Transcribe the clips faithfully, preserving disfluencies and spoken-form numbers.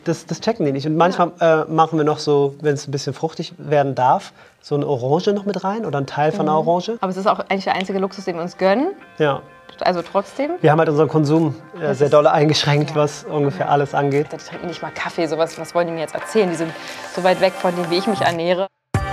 Das, das checken die nicht. Und manchmal ja. äh, machen wir noch so, wenn es ein bisschen fruchtig werden darf, so eine Orange noch mit rein oder ein Teil von einer Orange. Aber es ist auch eigentlich der einzige Luxus, den wir uns gönnen. Ja. Also trotzdem. Wir haben halt unseren Konsum äh, sehr doll eingeschränkt, ja. was ungefähr ja. alles angeht. Die trinken nicht mal Kaffee, sowas, was wollen die mir jetzt erzählen? Die sind so weit weg von dem, wie ich mich ernähre.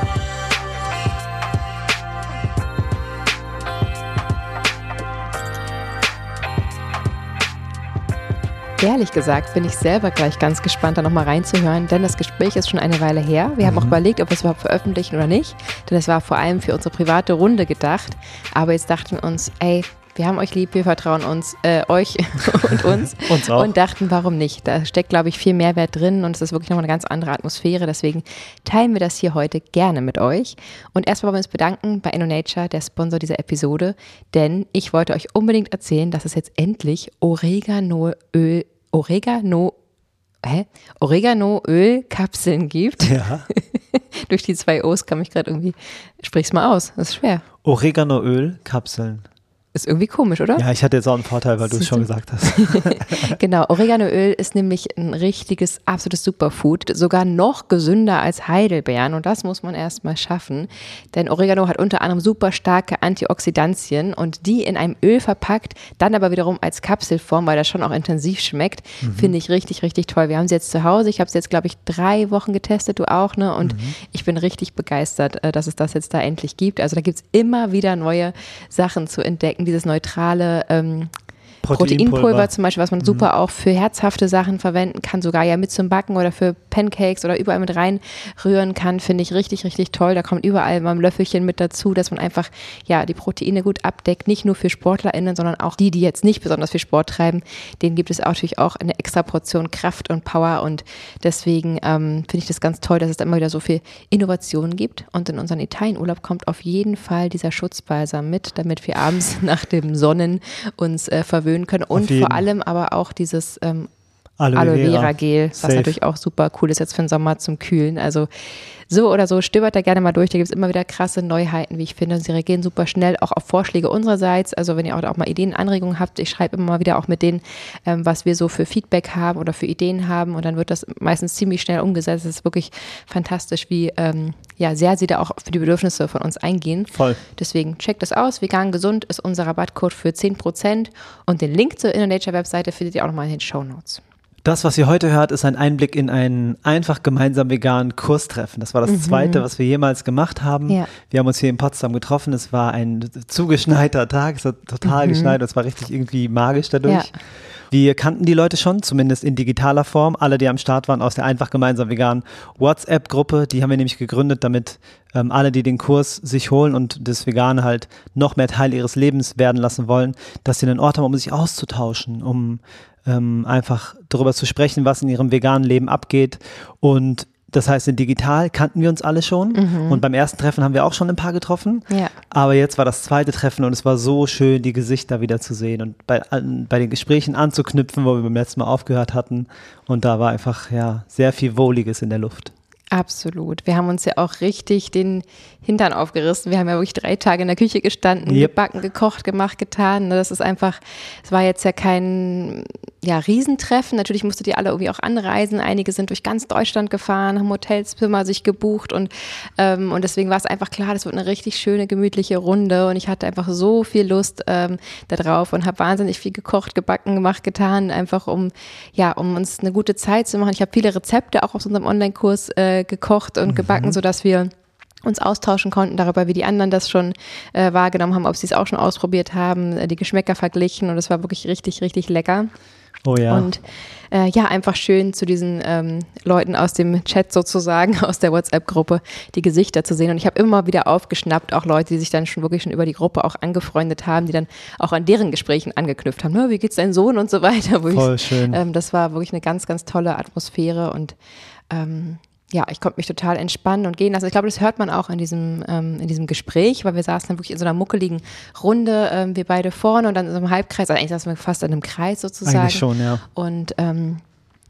Ehrlich gesagt bin ich selber gleich ganz gespannt, da noch mal reinzuhören, denn das Gespräch ist schon eine Weile her. Wir mhm. haben auch überlegt, ob wir es überhaupt veröffentlichen oder nicht, denn es war vor allem für unsere private Runde gedacht. Aber jetzt dachten wir uns, ey, wir haben euch lieb, wir vertrauen uns, äh, euch und uns. uns auch. Und dachten, warum nicht? Da steckt, glaube ich, viel Mehrwert drin und es ist wirklich noch eine ganz andere Atmosphäre. Deswegen teilen wir das hier heute gerne mit euch. Und erstmal wollen wir uns bedanken bei InnoNature, der Sponsor dieser Episode, denn ich wollte euch unbedingt erzählen, dass es jetzt endlich Oreganoöl, Oregano, hä? Oreganoöl-Kapseln gibt. Ja. Durch die zwei O's kam ich gerade irgendwie, sprich's mal aus, das ist schwer. Oreganoöl-Kapseln. Ist irgendwie komisch, oder? Ja, ich hatte jetzt auch einen Vorteil, weil du es schon gesagt hast. Genau, Oreganoöl ist nämlich ein richtiges, absolutes Superfood, sogar noch gesünder als Heidelbeeren und das muss man erstmal schaffen, denn Oregano hat unter anderem super starke Antioxidantien und die in einem Öl verpackt, dann aber wiederum als Kapselform, weil das schon auch intensiv schmeckt, mhm. finde ich richtig, richtig toll. Wir haben sie jetzt zu Hause, ich habe sie jetzt, glaube ich, drei Wochen getestet, du auch, ne? Und mhm. ich bin richtig begeistert, dass es das jetzt da endlich gibt. Also da gibt es immer wieder neue Sachen zu entdecken, dieses neutrale ähm, Proteinpulver. Proteinpulver zum Beispiel, was man mhm. super auch für herzhafte Sachen verwenden kann, sogar ja mit zum Backen oder für Pancakes oder überall mit reinrühren kann, finde ich richtig, richtig toll. Da kommt überall mal ein Löffelchen mit dazu, dass man einfach ja die Proteine gut abdeckt, nicht nur für SportlerInnen, sondern auch die, die jetzt nicht besonders viel Sport treiben, denen gibt es auch natürlich auch eine extra Portion Kraft und Power und deswegen ähm, finde ich das ganz toll, dass es da immer wieder so viel Innovation gibt und in unseren Italienurlaub kommt auf jeden Fall dieser Schutzbalsam mit, damit wir abends nach dem Sonnen uns äh, verwöhnen können und vor allem aber auch dieses ähm, Aloe Vera Gel, was Safe. Natürlich auch super cool ist jetzt für den Sommer zum Kühlen. Also so oder so, stöbert da gerne mal durch, da gibt es immer wieder krasse Neuheiten, wie ich finde. Und sie reagieren super schnell, auch auf Vorschläge unsererseits. Also wenn ihr auch, auch mal Ideen, Anregungen habt, ich schreibe immer mal wieder auch mit denen, ähm, was wir so für Feedback haben oder für Ideen haben und dann wird das meistens ziemlich schnell umgesetzt. Es ist wirklich fantastisch, wie ähm, ja, sehr sie da auch für die Bedürfnisse von uns eingehen. Voll. Deswegen checkt das aus. Vegan gesund ist unser Rabattcode für zehn Prozent und den Link zur InnoNature-Webseite findet ihr auch nochmal in den Shownotes. Das, was ihr heute hört, ist ein Einblick in einen einfach gemeinsam veganen Kurstreffen. Das war das mhm. zweite, was wir jemals gemacht haben. Ja. Wir haben uns hier in Potsdam getroffen. Es war ein zugeschneiter Tag. Es hat total mhm. geschneit. Es war richtig irgendwie magisch dadurch. Ja. Wir kannten die Leute schon, zumindest in digitaler Form. Alle, die am Start waren aus der einfach gemeinsam veganen WhatsApp-Gruppe, die haben wir nämlich gegründet, damit ähm, alle, die den Kurs sich holen und das Vegane halt noch mehr Teil ihres Lebens werden lassen wollen, dass sie einen Ort haben, um sich auszutauschen, um ähm, einfach darüber zu sprechen, was in ihrem veganen Leben abgeht. Und das heißt, in digital kannten wir uns alle schon mhm. und beim ersten Treffen haben wir auch schon ein paar getroffen, ja. aber jetzt war das zweite Treffen und es war so schön, die Gesichter wieder zu sehen und bei, an, bei den Gesprächen anzuknüpfen, wo wir beim letzten Mal aufgehört hatten und da war einfach ja sehr viel Wohliges in der Luft. Absolut. Wir haben uns ja auch richtig den Hintern aufgerissen. Wir haben ja wirklich drei Tage in der Küche gestanden, yep. gebacken, gekocht, gemacht, getan. Das ist einfach, es war jetzt ja kein ja, Riesentreffen. Natürlich musstet ihr alle irgendwie auch anreisen. Einige sind durch ganz Deutschland gefahren, haben Hotelzimmer sich gebucht und, ähm, und deswegen war es einfach klar, das wird eine richtig schöne, gemütliche Runde und ich hatte einfach so viel Lust ähm, da drauf und habe wahnsinnig viel gekocht, gebacken, gemacht, getan, einfach um, ja, um uns eine gute Zeit zu machen. Ich habe viele Rezepte auch aus unserem Online-Kurs äh, gekocht und mhm. gebacken, sodass wir uns austauschen konnten darüber, wie die anderen das schon äh, wahrgenommen haben, ob sie es auch schon ausprobiert haben, äh, die Geschmäcker verglichen und es war wirklich richtig, richtig lecker. Oh ja. Und äh, ja, einfach schön zu diesen ähm, Leuten aus dem Chat sozusagen, aus der WhatsApp-Gruppe, die Gesichter zu sehen. Und ich habe immer wieder aufgeschnappt, auch Leute, die sich dann schon wirklich schon über die Gruppe auch angefreundet haben, die dann auch an deren Gesprächen angeknüpft haben. Ne, wie geht's deinem Sohn und so weiter. Voll ich, schön. Ähm, das war wirklich eine ganz, ganz tolle Atmosphäre und ähm, ja, ich konnte mich total entspannen und gehen lassen. Ich glaube, das hört man auch in diesem, ähm, in diesem Gespräch, weil wir saßen dann wirklich in so einer muckeligen Runde, ähm, wir beide vorne und dann in so einem Halbkreis, also eigentlich saßen wir fast in einem Kreis sozusagen. Eigentlich schon, ja. Und ähm,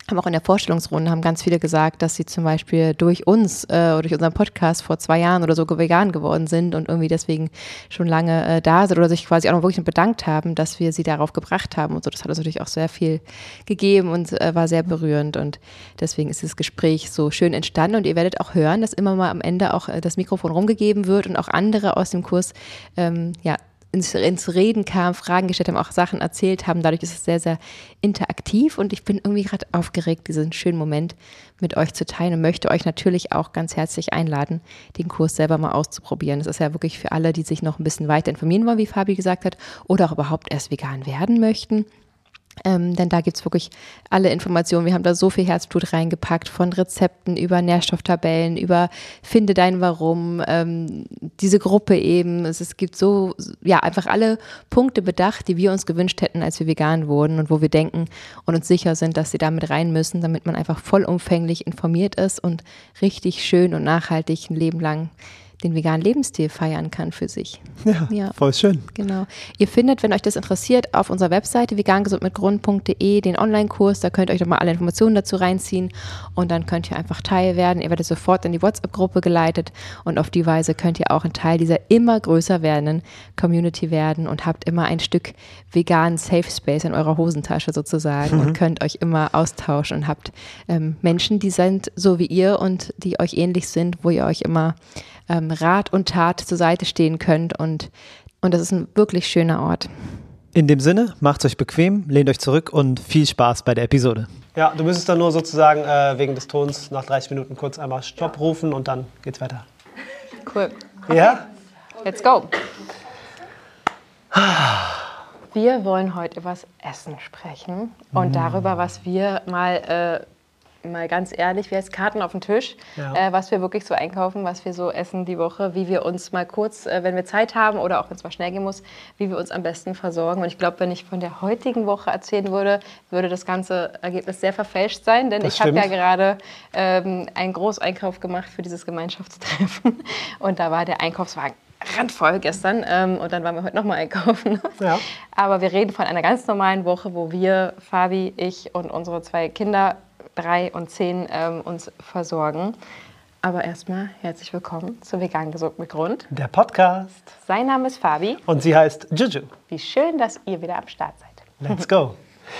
haben auch in der Vorstellungsrunde haben ganz viele gesagt, dass sie zum Beispiel durch uns äh, oder durch unseren Podcast vor zwei Jahren oder so vegan geworden sind und irgendwie deswegen schon lange äh, da sind oder sich quasi auch noch wirklich bedankt haben, dass wir sie darauf gebracht haben und so. Das hat uns natürlich auch sehr viel gegeben und äh, war sehr berührend und deswegen ist das Gespräch so schön entstanden und ihr werdet auch hören, dass immer mal am Ende auch äh, das Mikrofon rumgegeben wird und auch andere aus dem Kurs ähm, ja Ins, ins Reden kam, Fragen gestellt haben, auch Sachen erzählt haben. Dadurch ist es sehr, sehr interaktiv und ich bin irgendwie gerade aufgeregt, diesen schönen Moment mit euch zu teilen und möchte euch natürlich auch ganz herzlich einladen, den Kurs selber mal auszuprobieren. Das ist ja wirklich für alle, die sich noch ein bisschen weiter informieren wollen, wie Fabi gesagt hat, oder auch überhaupt erst vegan werden möchten. Ähm, denn da gibt's wirklich alle Informationen. Wir haben da so viel Herzblut reingepackt, von Rezepten über Nährstofftabellen, über Finde dein Warum, ähm, diese Gruppe eben. Es, es gibt so, ja, einfach alle Punkte bedacht, die wir uns gewünscht hätten, als wir vegan wurden und wo wir denken und uns sicher sind, dass sie da mit rein müssen, damit man einfach vollumfänglich informiert ist und richtig schön und nachhaltig ein Leben lang den veganen Lebensstil feiern kann für sich. Ja, ja, voll schön. Genau. Ihr findet, wenn euch das interessiert, auf unserer Webseite vegangesundmitgrund punkt de den Online-Kurs. Da könnt ihr euch nochmal alle Informationen dazu reinziehen und dann könnt ihr einfach Teil werden. Ihr werdet sofort in die WhatsApp-Gruppe geleitet und auf die Weise könnt ihr auch ein Teil dieser immer größer werdenden Community werden und habt immer ein Stück veganen Safe Space in eurer Hosentasche sozusagen mhm. und könnt euch immer austauschen und habt ähm, Menschen, die sind so wie ihr und die euch ähnlich sind, wo ihr euch immer ähm, Rat und Tat zur Seite stehen könnt und, und das ist ein wirklich schöner Ort. In dem Sinne, macht's euch bequem, lehnt euch zurück und viel Spaß bei der Episode. Ja, du müsstest dann nur sozusagen äh, wegen des Tons nach dreißig Minuten kurz einmal Stopp ja. rufen und dann geht's weiter. Cool. Okay. Ja? Let's go. Wir wollen heute über das Essen sprechen und mm. darüber, was wir mal... Äh, mal ganz ehrlich, wie heißt Karten auf den Tisch, ja. äh, was wir wirklich so einkaufen, was wir so essen die Woche, wie wir uns mal kurz, äh, wenn wir Zeit haben oder auch wenn es mal schnell gehen muss, wie wir uns am besten versorgen. Und ich glaube, wenn ich von der heutigen Woche erzählen würde, würde das ganze Ergebnis sehr verfälscht sein, denn das ich habe ja gerade ähm, einen Großeinkauf gemacht für dieses Gemeinschaftstreffen und da war der Einkaufswagen randvoll gestern ähm, und dann waren wir heute nochmal einkaufen. Ja. Aber wir reden von einer ganz normalen Woche, wo wir, Fabi, ich und unsere zwei Kinder drei und zehn ähm, uns versorgen. Aber erstmal herzlich willkommen zu Vegan Gesund mit Grund. Der Podcast. Sein Name ist Fabi. Und sie heißt Juju. Wie schön, dass ihr wieder am Start seid. Let's go.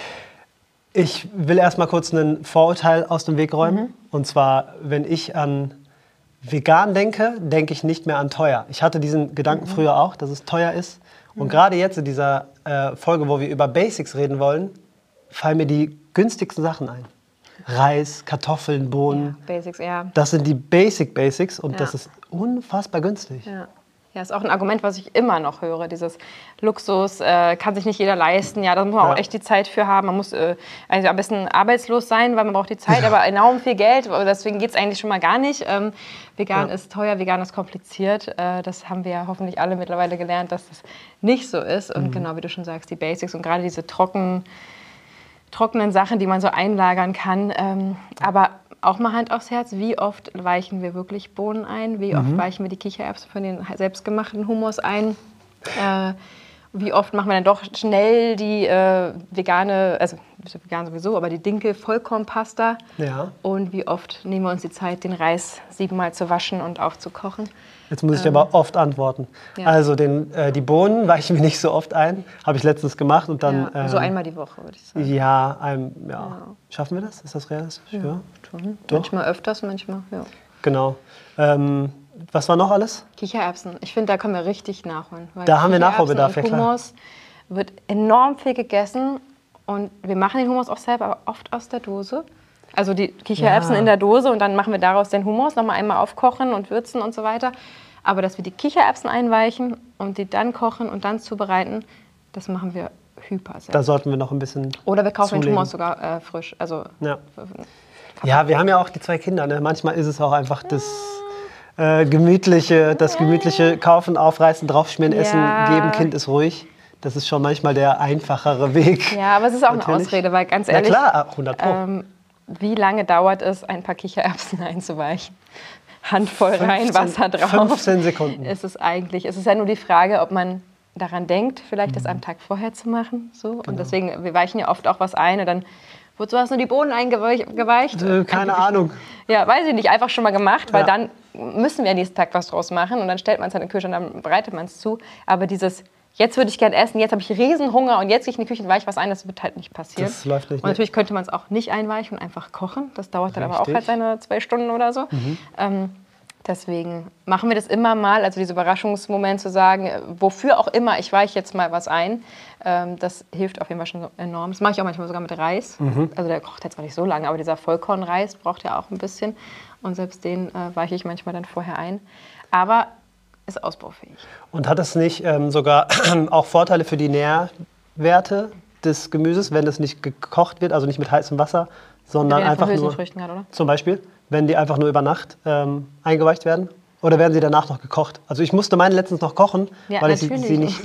Ich will erstmal kurz einen Vorurteil aus dem Weg räumen. Mhm. Und zwar, wenn ich an vegan denke, denke ich nicht mehr an teuer. Ich hatte diesen Gedanken mhm. früher auch, dass es teuer ist. Und mhm. gerade jetzt in dieser äh, Folge, wo wir über Basics reden wollen, fallen mir die günstigsten Sachen ein. Reis, Kartoffeln, Bohnen. Ja, Basics, ja. Das sind die Basic Basics und ja. das ist unfassbar günstig. Ja. Ja, ist auch ein Argument, was ich immer noch höre. Dieses Luxus äh, kann sich nicht jeder leisten. Ja, da muss man ja. auch echt die Zeit für haben. Man muss äh, also am besten arbeitslos sein, weil man braucht die Zeit, ja. aber enorm viel Geld. Deswegen geht es eigentlich schon mal gar nicht. Ähm, vegan ja. ist teuer, vegan ist kompliziert. Äh, das haben wir ja hoffentlich alle mittlerweile gelernt, dass das nicht so ist. Und mhm. genau wie du schon sagst, die Basics und gerade diese trockenen trockenen Sachen, die man so einlagern kann. Ähm, aber auch mal Hand aufs Herz, wie oft weichen wir wirklich Bohnen ein? Wie oft mhm. weichen wir die Kichererbsen von den selbstgemachten Hummus ein? Äh, wie oft machen wir dann doch schnell die äh, vegane, also vegan sowieso, aber die Dinkel-Vollkornpasta? Ja. Und wie oft nehmen wir uns die Zeit, den Reis siebenmal zu waschen und aufzukochen? Jetzt muss ich ähm, aber oft antworten. Ja. Also den, äh, die Bohnen weichen mir nicht so oft ein. Habe ich letztens gemacht und dann... Ja, so ähm, einmal die Woche, würde ich sagen. Ja, ein, ja. ja. Schaffen wir das? Ist das realistisch? Ja, ja. Schon. Manchmal öfters, manchmal, ja. Genau. Ähm, was war noch alles? Kichererbsen. Ich finde, da können wir richtig nachholen. Weil da haben wir Nachholbedarf, ja klar. Hummus wird enorm viel gegessen und wir machen den Hummus auch selber, aber oft aus der Dose. Also die Kichererbsen ja. in der Dose und dann machen wir daraus den Hummus, nochmal einmal aufkochen und würzen und so weiter. Aber dass wir die Kichererbsen einweichen und die dann kochen und dann zubereiten, das machen wir hyper selten. Da sollten wir noch ein bisschen Oder wir kaufen zulegen. den Hummus sogar äh, frisch. Also ja. ja, wir haben ja auch die zwei Kinder. Ne? Manchmal ist es auch einfach das äh, gemütliche, das gemütliche Kaufen, Aufreißen, draufschmieren, ja. Essen, geben, Kind ist ruhig. Das ist schon manchmal der einfachere Weg. Ja, aber es ist auch Natürlich. eine Ausrede, weil ganz ehrlich... Na klar, hundert Pro. Ähm, wie lange dauert es, ein paar Kichererbsen einzuweichen? Handvoll rein, Wasser drauf. fünfzehn Sekunden. Ist es eigentlich. Es ist ja nur die Frage, ob man daran denkt, vielleicht mhm. das am Tag vorher zu machen. So. Genau. Und deswegen, wir weichen ja oft auch was ein und dann Wozu hast du die Bohnen eingeweicht? Äh, keine Ahnung. Ja, weiß ich nicht, einfach schon mal gemacht, weil Ja. dann müssen wir am nächsten Tag was draus machen und dann stellt man es in den Kühlschrank und dann bereitet man es zu. Aber dieses, jetzt würde ich gern essen, jetzt habe ich riesen Hunger und jetzt gehe ich in die Küche und weiche was ein, das wird halt nicht passieren. Das läuft nicht. Und natürlich könnte man es auch nicht einweichen und einfach kochen. Das dauert dann aber auch Richtig. halt seine zwei Stunden oder so. Mhm. Ähm, deswegen machen wir das immer mal, also dieser Überraschungsmoment zu sagen, äh, wofür auch immer, ich weiche jetzt mal was ein. Ähm, das hilft auf jeden Fall schon so enorm. Das mache ich auch manchmal sogar mit Reis. Mhm. Also der kocht jetzt zwar nicht so lange, aber dieser Vollkornreis braucht ja auch ein bisschen. Und selbst den äh, weiche ich manchmal dann vorher ein. Aber ist ausbaufähig. Und hat es nicht ähm, sogar auch Vorteile für die Nährwerte des Gemüses, wenn es nicht gekocht wird, also nicht mit heißem Wasser, sondern Wir reden einfach von nur, Hülsenfrüchten gerade, oder? zum Beispiel, wenn die einfach nur über Nacht ähm, eingeweicht werden? Oder werden sie danach noch gekocht? Also ich musste meine letztens noch kochen, Ja, weil ich sie, natürlich. sie nicht...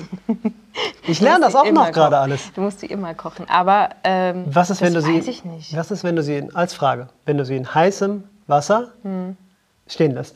Ich Du lerne musst das sie auch immer noch gerade kochen. alles. Du musst sie immer kochen. Aber ähm, Was ist, wenn du das sie, weiß ich nicht. Was ist, wenn du sie, in, als Frage, wenn du sie in heißem Wasser Hm. stehen lässt?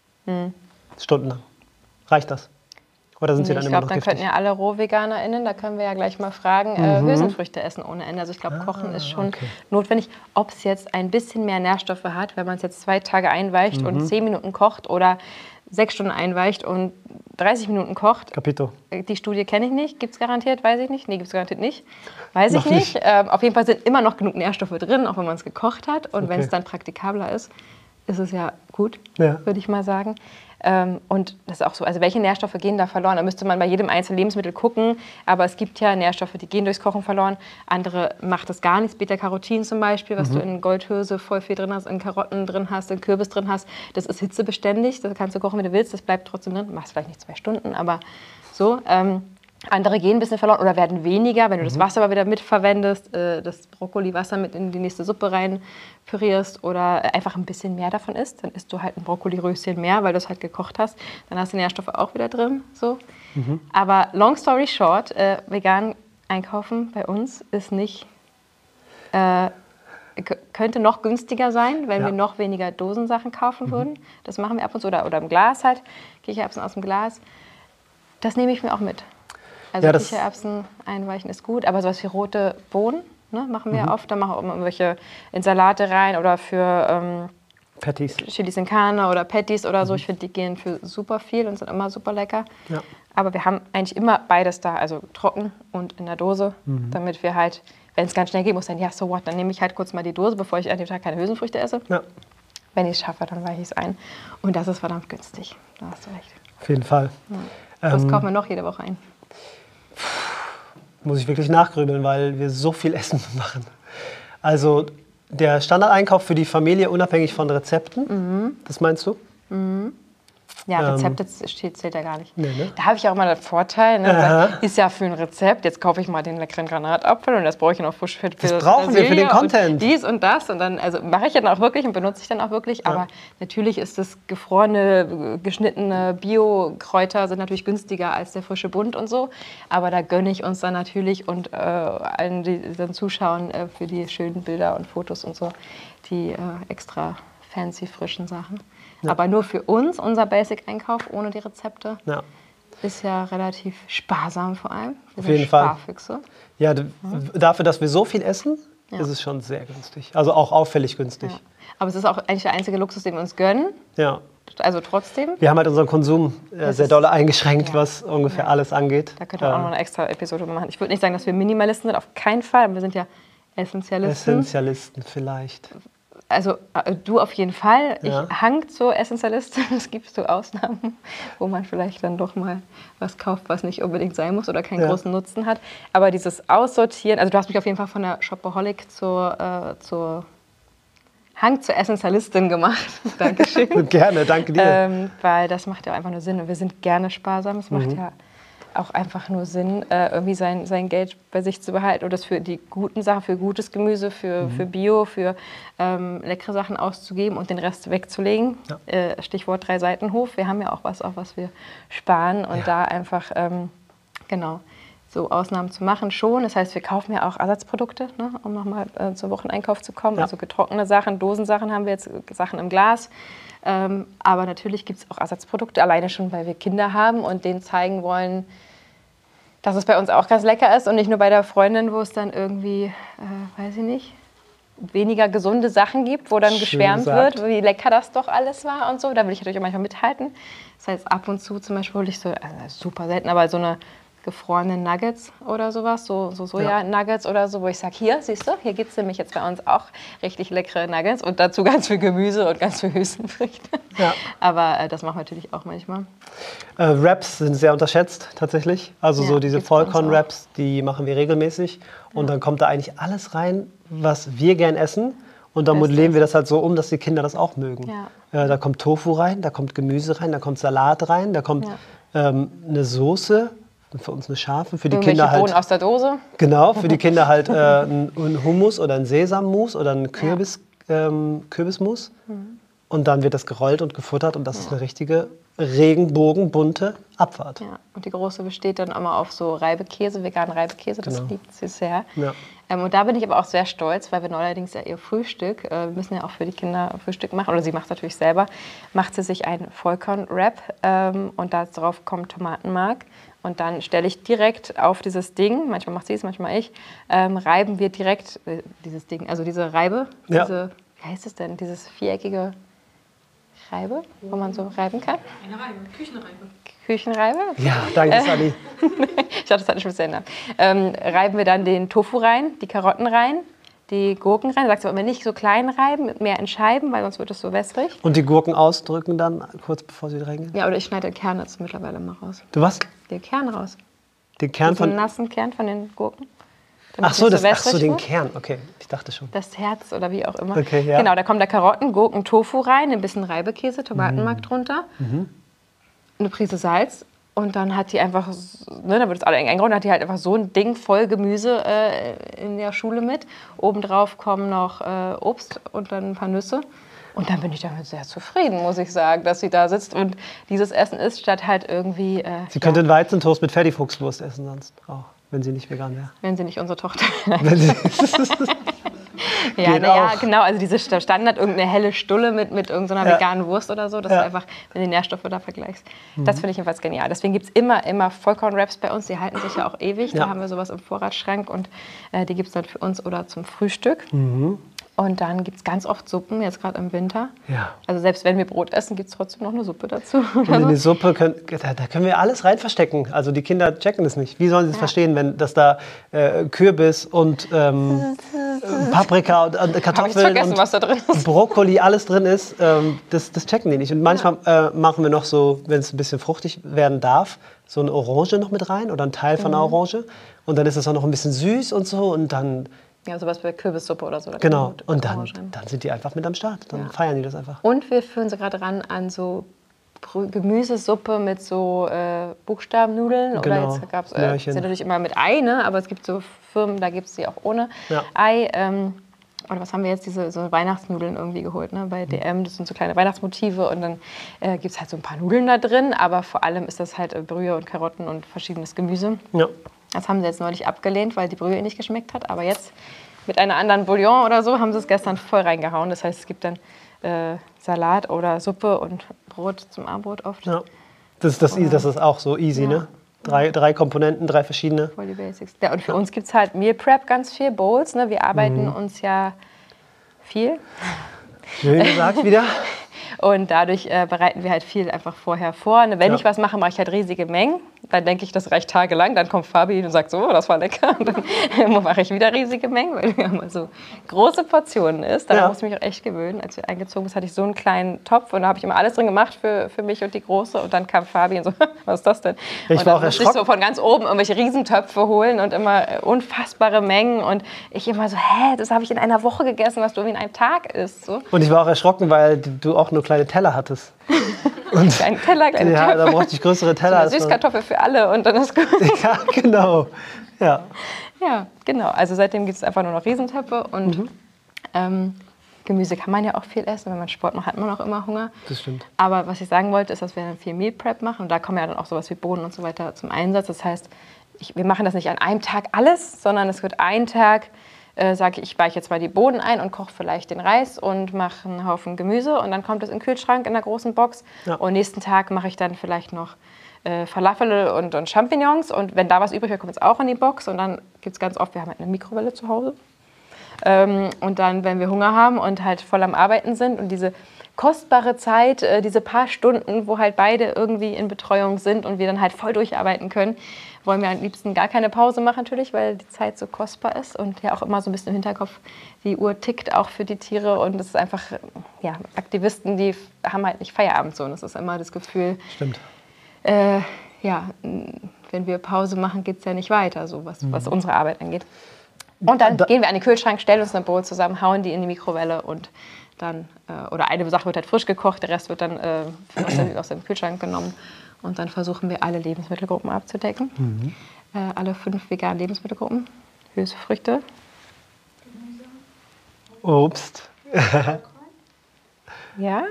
Stundenlang. Reicht das? Oder sind sie Nee, dann ich immer glaube, noch dann giftig? könnten ja alle RohveganerInnen, da können wir ja gleich mal fragen, äh, Mhm. Hülsenfrüchte essen ohne Ende. Also ich glaube, Kochen ist schon okay. notwendig. Ob es jetzt ein bisschen mehr Nährstoffe hat, wenn man es jetzt zwei Tage einweicht Mhm. und zehn Minuten kocht oder sechs Stunden einweicht und dreißig Minuten kocht. Capito. Die Studie kenne ich nicht. Gibt es garantiert? Weiß ich nicht. Nee, gibt es garantiert nicht. Weiß Noch ich nicht. nicht. Ähm, auf jeden Fall sind immer noch genug Nährstoffe drin, auch wenn man es gekocht hat. Und wenn Okay. es dann praktikabler ist, ist es ja gut, Ja. würde ich mal sagen. Ähm, und das ist auch so, also welche Nährstoffe gehen da verloren? Da müsste man bei jedem einzelnen Lebensmittel gucken. Aber es gibt ja Nährstoffe, die gehen durchs Kochen verloren. Andere macht das gar nichts. Beta-Carotin zum Beispiel, was du in Goldhülse voll viel drin hast, in Karotten drin hast, in Kürbis drin hast. Das ist hitzebeständig. Das kannst du kochen, wie du willst. Das bleibt trotzdem drin. Du machst vielleicht nicht zwei Stunden, aber so. Ähm, Andere gehen ein bisschen verloren oder werden weniger, wenn du das Wasser aber wieder mitverwendest, äh, das Brokkoliwasser mit in die nächste Suppe rein pürierst oder einfach ein bisschen mehr davon isst. Dann isst du halt ein Brokkoliröschen mehr, weil du es halt gekocht hast. Dann hast du die Nährstoffe auch wieder drin. So. Mhm. Aber long story short, äh, vegan einkaufen bei uns ist nicht, äh, k- könnte noch günstiger sein, wenn Ja. wir noch weniger Dosensachen kaufen würden. Das machen wir ab und zu oder, oder im Glas halt, Kichererbsen aus dem Glas. Das nehme ich mir auch mit. Also Ja, das- Kichererbsen einweichen ist gut, aber sowas wie rote Bohnen, ne, machen wir Mhm. oft. Da machen wir auch immer irgendwelche in Salate rein oder für ähm, Patties. Chilis in Carne oder Patties oder so. Ich finde, die gehen für super viel und sind immer super lecker. Ja. Aber wir haben eigentlich immer beides da, also trocken und in der Dose, damit wir halt, wenn es ganz schnell gehen muss, dann ja, so what, dann nehme ich halt kurz mal die Dose, bevor ich an dem Tag keine Hülsenfrüchte esse. Ja, Wenn ich es schaffe, dann weiche ich es ein. Und das ist verdammt günstig. Da hast du recht. auf jeden Fall. Das Ähm, kaufen wir noch jede Woche ein. Muss ich wirklich nachgrübeln, weil wir so viel Essen machen. Also der Standardeinkauf für die Familie unabhängig von Rezepten, das meinst du? Ja, Ähm, Rezepte steht, zählt ja gar nicht. Nee, ne? Da habe ich auch immer den Vorteil, ne, Aha. weil ist ja für ein Rezept, jetzt kaufe ich mal den leckeren Granatapfel und das brauche ich noch frisch für Das brauchen wir für den Content. Und dies und das und dann, also mache ich dann auch wirklich und benutze ich dann auch wirklich, aber natürlich ist das gefrorene, geschnittene Bio-Kräuter sind natürlich günstiger als der frische Bund und so, aber da gönne ich uns dann natürlich und äh, allen, die dann zuschauen, äh, für die schönen Bilder und Fotos und so, die äh, extra fancy frischen Sachen. Aber nur für uns, unser Basic-Einkauf ohne die Rezepte, Ja. ist ja relativ sparsam vor allem. Wir Auf sind jeden Fall. Sparfüchse. Ja, d- dafür, dass wir so viel essen, Ja. ist es schon sehr günstig. Also auch auffällig günstig. Ja. Aber es ist auch eigentlich der einzige Luxus, den wir uns gönnen. Ja. Also trotzdem. Wir haben halt unseren Konsum äh, Das sehr ist- doll eingeschränkt, ja. was ungefähr Ja. alles angeht. Da könnte man auch Ähm, noch eine extra Episode machen. Ich würde nicht sagen, dass wir Minimalisten sind, auf keinen Fall. Wir sind ja Essentialisten. Essentialisten vielleicht. Also äh, du auf jeden Fall. Ja. Ich hang zur Essentialistin. Es gibt so Ausnahmen, wo man vielleicht dann doch mal was kauft, was nicht unbedingt sein muss oder keinen Ja. großen Nutzen hat. Aber dieses Aussortieren, also du hast mich auf jeden Fall von der Shopaholic zur, äh, zur Hang zur Essentialistin gemacht. Dankeschön. Gerne, danke dir. ähm, weil das macht ja einfach nur Sinn. Und wir sind gerne sparsam. Es macht ja auch einfach nur Sinn, äh, irgendwie sein, sein Geld bei sich zu behalten und das für die guten Sachen, für gutes Gemüse, für, für Bio, für ähm, leckere Sachen auszugeben und den Rest wegzulegen. Ja. Äh, Stichwort Drei-Seiten-Hof. Wir haben ja auch was, auf was wir sparen und Ja. da einfach, ähm, genau, so Ausnahmen zu machen schon. Das heißt, wir kaufen ja auch Ersatzprodukte, ne, um nochmal äh, zum Wocheneinkauf zu kommen. Ja. Also getrocknete Sachen, Dosensachen haben wir jetzt, Sachen im Glas. Ähm, aber natürlich gibt es auch Ersatzprodukte, alleine schon, weil wir Kinder haben und denen zeigen wollen, dass es bei uns auch ganz lecker ist und nicht nur bei der Freundin, wo es dann irgendwie, äh, weiß ich nicht, weniger gesunde Sachen gibt, wo dann Schön geschwärmt gesagt. wird, wie lecker das doch alles war und so. Da will ich natürlich auch manchmal mithalten. Das heißt, ab und zu zum Beispiel hole ich so, also super selten, aber so eine gefrorene Nuggets oder sowas, so, so Soja-Nuggets oder so, wo ich sage, hier, siehst du, hier gibt es nämlich jetzt bei uns auch richtig leckere Nuggets und dazu ganz viel Gemüse und ganz viel Hülsenfrüchte. Ja. Aber äh, das machen wir natürlich auch manchmal. Äh, Wraps sind sehr unterschätzt tatsächlich. Also Ja, so diese gibt's bei uns Vollkorn-Wraps, die machen wir regelmäßig. Und Ja. dann kommt da eigentlich alles rein, was wir gern essen. Und dann Bestes. modellieren wir das halt so um, dass die Kinder das auch mögen. Ja. Äh, da kommt Tofu rein, da kommt Gemüse rein, da kommt Salat rein, da kommt Ja. ähm, eine Soße. Für uns eine scharfe, für die Irgendwelche Kinder halt. Bohnen aus der Dose. Genau, für die Kinder halt äh, ein, ein Hummus oder ein Sesammus oder ein Kürbis, ja. ähm, Kürbismus. Mhm. Und dann wird das gerollt und gefuttert und das ja. ist eine richtige regenbogenbunte Abfahrt. Ja. Und die große besteht dann immer auf so Reibekäse, veganen Reibekäse, das genau. liebt sie sehr. Ja. Ähm, und da bin ich aber auch sehr stolz, weil wir neuerdings ja ihr Frühstück, äh, wir müssen ja auch für die Kinder Frühstück machen, oder sie macht es natürlich selber, macht sie sich einen Vollkorn-Wrap ähm, und darauf kommt Tomatenmark. Und dann stelle ich direkt auf dieses Ding, manchmal macht sie es, manchmal ich, ähm, reiben wir direkt äh, dieses Ding, also diese Reibe, ja. diese, wie heißt es denn, dieses viereckige Reibe, wo man so reiben kann? Eine Reibe, Küchenreibe. Küchenreibe? Ja, danke, Sally. Ich dachte, das hat einen speziellen Namen. Ähm, reiben wir dann den Tofu rein, die Karotten rein, die Gurken rein. Sagst du aber nicht so klein reiben, mehr in Scheiben, weil sonst wird es so wässrig. Und die Gurken ausdrücken dann, kurz bevor sie reingehen? Ja, oder ich schneide den Kern jetzt mittlerweile mal raus. Du was? Den Kern raus. Den Kern von... von... Den nassen Kern von den Gurken. Ach so, das, so ach so, den wird. Kern, okay, ich dachte schon. Das Herz oder wie auch immer. Okay, ja. Genau, da kommt der Karotten, Gurken, Tofu rein, ein bisschen Reibekäse, Tomatenmark mm. drunter, mhm. eine Prise Salz. Und dann hat die einfach, ne, dann wird es alle eng eingerollt, dann hat die halt einfach so ein Ding voll Gemüse äh, in der Schule mit. Obendrauf kommen noch äh, Obst und dann ein paar Nüsse. Und dann bin ich damit sehr zufrieden, muss ich sagen, dass sie da sitzt und dieses Essen isst, statt halt irgendwie... Äh, sie könnte ja. einen Weizentoast mit Fertigfuchswurst essen sonst auch, wenn sie nicht vegan wäre. Wenn sie nicht unsere Tochter wäre. Ja, naja, genau, also diese Standard, irgendeine helle Stulle mit, mit irgendeiner ja. veganen Wurst oder so, das ja. ist einfach, wenn du die Nährstoffe da vergleichst. Mhm. Das finde ich jedenfalls genial. Deswegen gibt es immer, immer Vollkorn-Wraps bei uns, die halten sich ja auch ewig. Ja. Da haben wir sowas im Vorratsschrank und äh, die gibt es dann für uns oder zum Frühstück. Mhm. Und dann gibt es ganz oft Suppen, jetzt gerade im Winter. Ja. Also selbst wenn wir Brot essen, gibt es trotzdem noch eine Suppe dazu. Und in die Suppe können, da, da können wir alles rein verstecken. Also die Kinder checken das nicht. Wie sollen sie es ja. verstehen, wenn das da äh, Kürbis und ähm, Paprika und, und Kartoffeln und was da drin ist. Brokkoli alles drin ist? Ähm, das, das checken die nicht. Und manchmal ja. äh, machen wir noch so, wenn es ein bisschen fruchtig werden darf, so eine Orange noch mit rein oder ein Teil von einer Orange. Und dann ist es auch noch ein bisschen süß und so und dann... Ja, sowas bei Kürbissuppe oder so. Genau, und dann, dann sind die einfach mit am Start. Dann ja. feiern die das einfach. Und wir führen sie gerade ran an so Gemüsesuppe mit so äh, Buchstabennudeln. Genau. Oder jetzt gab es, äh, sind natürlich immer mit Ei, ne? Aber es gibt so Firmen, da gibt es die auch ohne ja. Ei. Ähm, oder was haben wir jetzt, diese so Weihnachtsnudeln irgendwie geholt, ne? Bei D M, das sind so kleine Weihnachtsmotive und dann äh, gibt es halt so ein paar Nudeln da drin, aber vor allem ist das halt äh, Brühe und Karotten und verschiedenes Gemüse. Ja. Das haben sie jetzt neulich abgelehnt, weil die Brühe nicht geschmeckt hat, aber jetzt mit einer anderen Bouillon oder so haben sie es gestern voll reingehauen. Das heißt, es gibt dann äh, Salat oder Suppe und Brot zum Abendbrot oft. Ja. Das, das, das ist auch so easy, ja. ne? Drei, drei Komponenten, drei verschiedene. Voll die Basics. Ja, und für uns gibt es halt Meal Prep ganz viel, Bowls. Ne? Wir arbeiten mhm. uns ja viel. Schön gesagt wieder. Und dadurch äh, bereiten wir halt viel einfach vorher vor. Wenn ja. ich was mache, mache ich halt riesige Mengen. Dann denke ich, das reicht tagelang. Dann kommt Fabi und sagt so, oh, das war lecker. Und dann mache ich wieder riesige Mengen, weil wir immer so große Portionen ist. Daran ja. muss ich mich auch echt gewöhnen. Als wir eingezogen sind, hatte ich so einen kleinen Topf und da habe ich immer alles drin gemacht für, für mich und die Große. Und dann kam Fabi und so, was ist das denn? Ich und war dann auch musste erschrocken. ich so von ganz oben irgendwelche Riesentöpfe holen und immer unfassbare Mengen. Und ich immer so, hä, das habe ich in einer Woche gegessen, was du in einem Tag isst. So. Und ich war auch erschrocken, weil du auch nur kleine Teller hattest. Und kleinen Teller, kleine Ja, Töpfe. da brauchte ich größere Teller. So eine Süßkartoffel für alle und dann ist gut. Ja, genau. Ja, ja genau. Also seitdem gibt es einfach nur noch Riesentöpfe und mhm. ähm, Gemüse kann man ja auch viel essen. Wenn man Sport macht, hat man auch immer Hunger. Das stimmt. Aber was ich sagen wollte, ist, dass wir dann viel Meal Prep machen. Und da kommen ja dann auch sowas wie Bohnen und so weiter zum Einsatz. Das heißt, ich, wir machen das nicht an einem Tag alles, sondern es wird ein Tag... Äh, sage ich, ich weiche jetzt mal die Bohnen ein und koche vielleicht den Reis und mache einen Haufen Gemüse und dann kommt es in den Kühlschrank in der großen Box. Ja. Und nächsten Tag mache ich dann vielleicht noch äh, Falafel und, und Champignons und wenn da was übrig ist, kommt es auch in die Box und dann gibt es ganz oft, wir haben halt eine Mikrowelle zu Hause Ähm, und dann, wenn wir Hunger haben und halt voll am Arbeiten sind und diese kostbare Zeit, äh, diese paar Stunden, wo halt beide irgendwie in Betreuung sind und wir dann halt voll durcharbeiten können, wollen wir am liebsten gar keine Pause machen natürlich, weil die Zeit so kostbar ist und ja auch immer so ein bisschen im Hinterkopf, die Uhr tickt auch für die Tiere und es ist einfach, ja, Aktivisten, die haben halt nicht Feierabend so und es ist immer das Gefühl, Stimmt. Äh, ja, wenn wir Pause machen, geht es ja nicht weiter, so was, mhm. was unsere Arbeit angeht. Und dann da gehen wir an den Kühlschrank, stellen uns eine Bowl zusammen, hauen die in die Mikrowelle und dann, äh, oder eine Sache wird halt frisch gekocht, der Rest wird dann äh, aus, dem, aus dem Kühlschrank genommen. Und dann versuchen wir, alle Lebensmittelgruppen abzudecken. Mhm. Äh, alle fünf veganen Lebensmittelgruppen. Hülsenfrüchte. Obst. ja.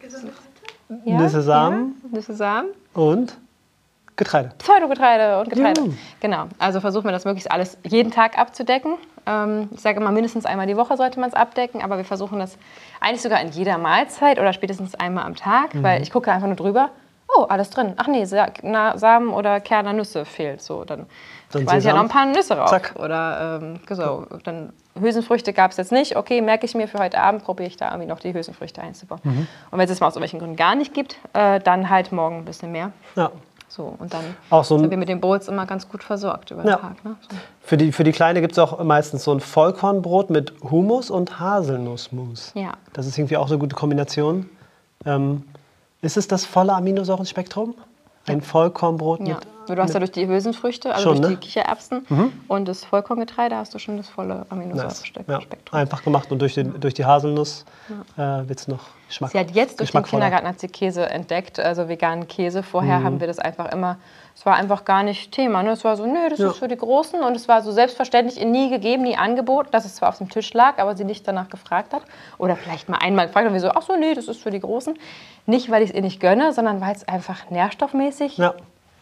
ja. Nüsse, Samen. Ja. Nüsse, Samen. Und Getreide. Pseudogetreide und Getreide. Juhu. Genau. Also versuchen wir das möglichst alles jeden Tag abzudecken. Ähm, ich sage immer, mindestens einmal die Woche sollte man es abdecken. Aber wir versuchen das eigentlich sogar in jeder Mahlzeit oder spätestens einmal am Tag. Mhm. Weil ich gucke einfach nur drüber. Oh, alles drin. Ach nee, Sa na, Samen oder Kerne Nüsse fehlt. So, dann dann schmeiße ich ja noch ein paar Nüsse rauf. Zack. Oder ähm, so. Dann Hülsenfrüchte gab es jetzt nicht. Okay, merke ich mir für heute Abend, probiere ich da irgendwie noch die Hülsenfrüchte einzubauen. Mhm. Und wenn es es mal aus irgendwelchen Gründen gar nicht gibt, äh, dann halt morgen ein bisschen mehr. Ja. So, und dann auch so sind wir mit den Bowls immer ganz gut versorgt über den ja. Tag. Ne? So. Für die, für die Kleine gibt es auch meistens so ein Vollkornbrot mit Hummus und Haselnussmus. Ja. Das ist irgendwie auch eine gute Kombination. Ähm, ist es das volle Aminosäurenspektrum? Ein Vollkornbrot ja. mit... Du hast ja durch die Hülsenfrüchte, also schon, durch die ne? Kichererbsen mhm. und das Vollkorngetreide hast du schon das volle Aminosäurenspektrum. Nice. Ja. Einfach gemacht und durch die, durch die Haselnuss ja. äh, wird es noch Geschmack. Sie hat jetzt durch den Kindergarten hat sie Käse entdeckt, also veganen Käse. Vorher mhm. haben wir das einfach immer, es war einfach gar nicht Thema. Ne? Es war so, nö, das ja. ist für die Großen und es war so selbstverständlich nie gegeben, nie angeboten, dass es zwar auf dem Tisch lag, aber sie nicht danach gefragt hat. Oder vielleicht mal einmal gefragt und wir so, ach so, nee, das ist für die Großen. Nicht, weil ich es ihr nicht gönne, sondern weil es einfach nährstoffmäßig ja.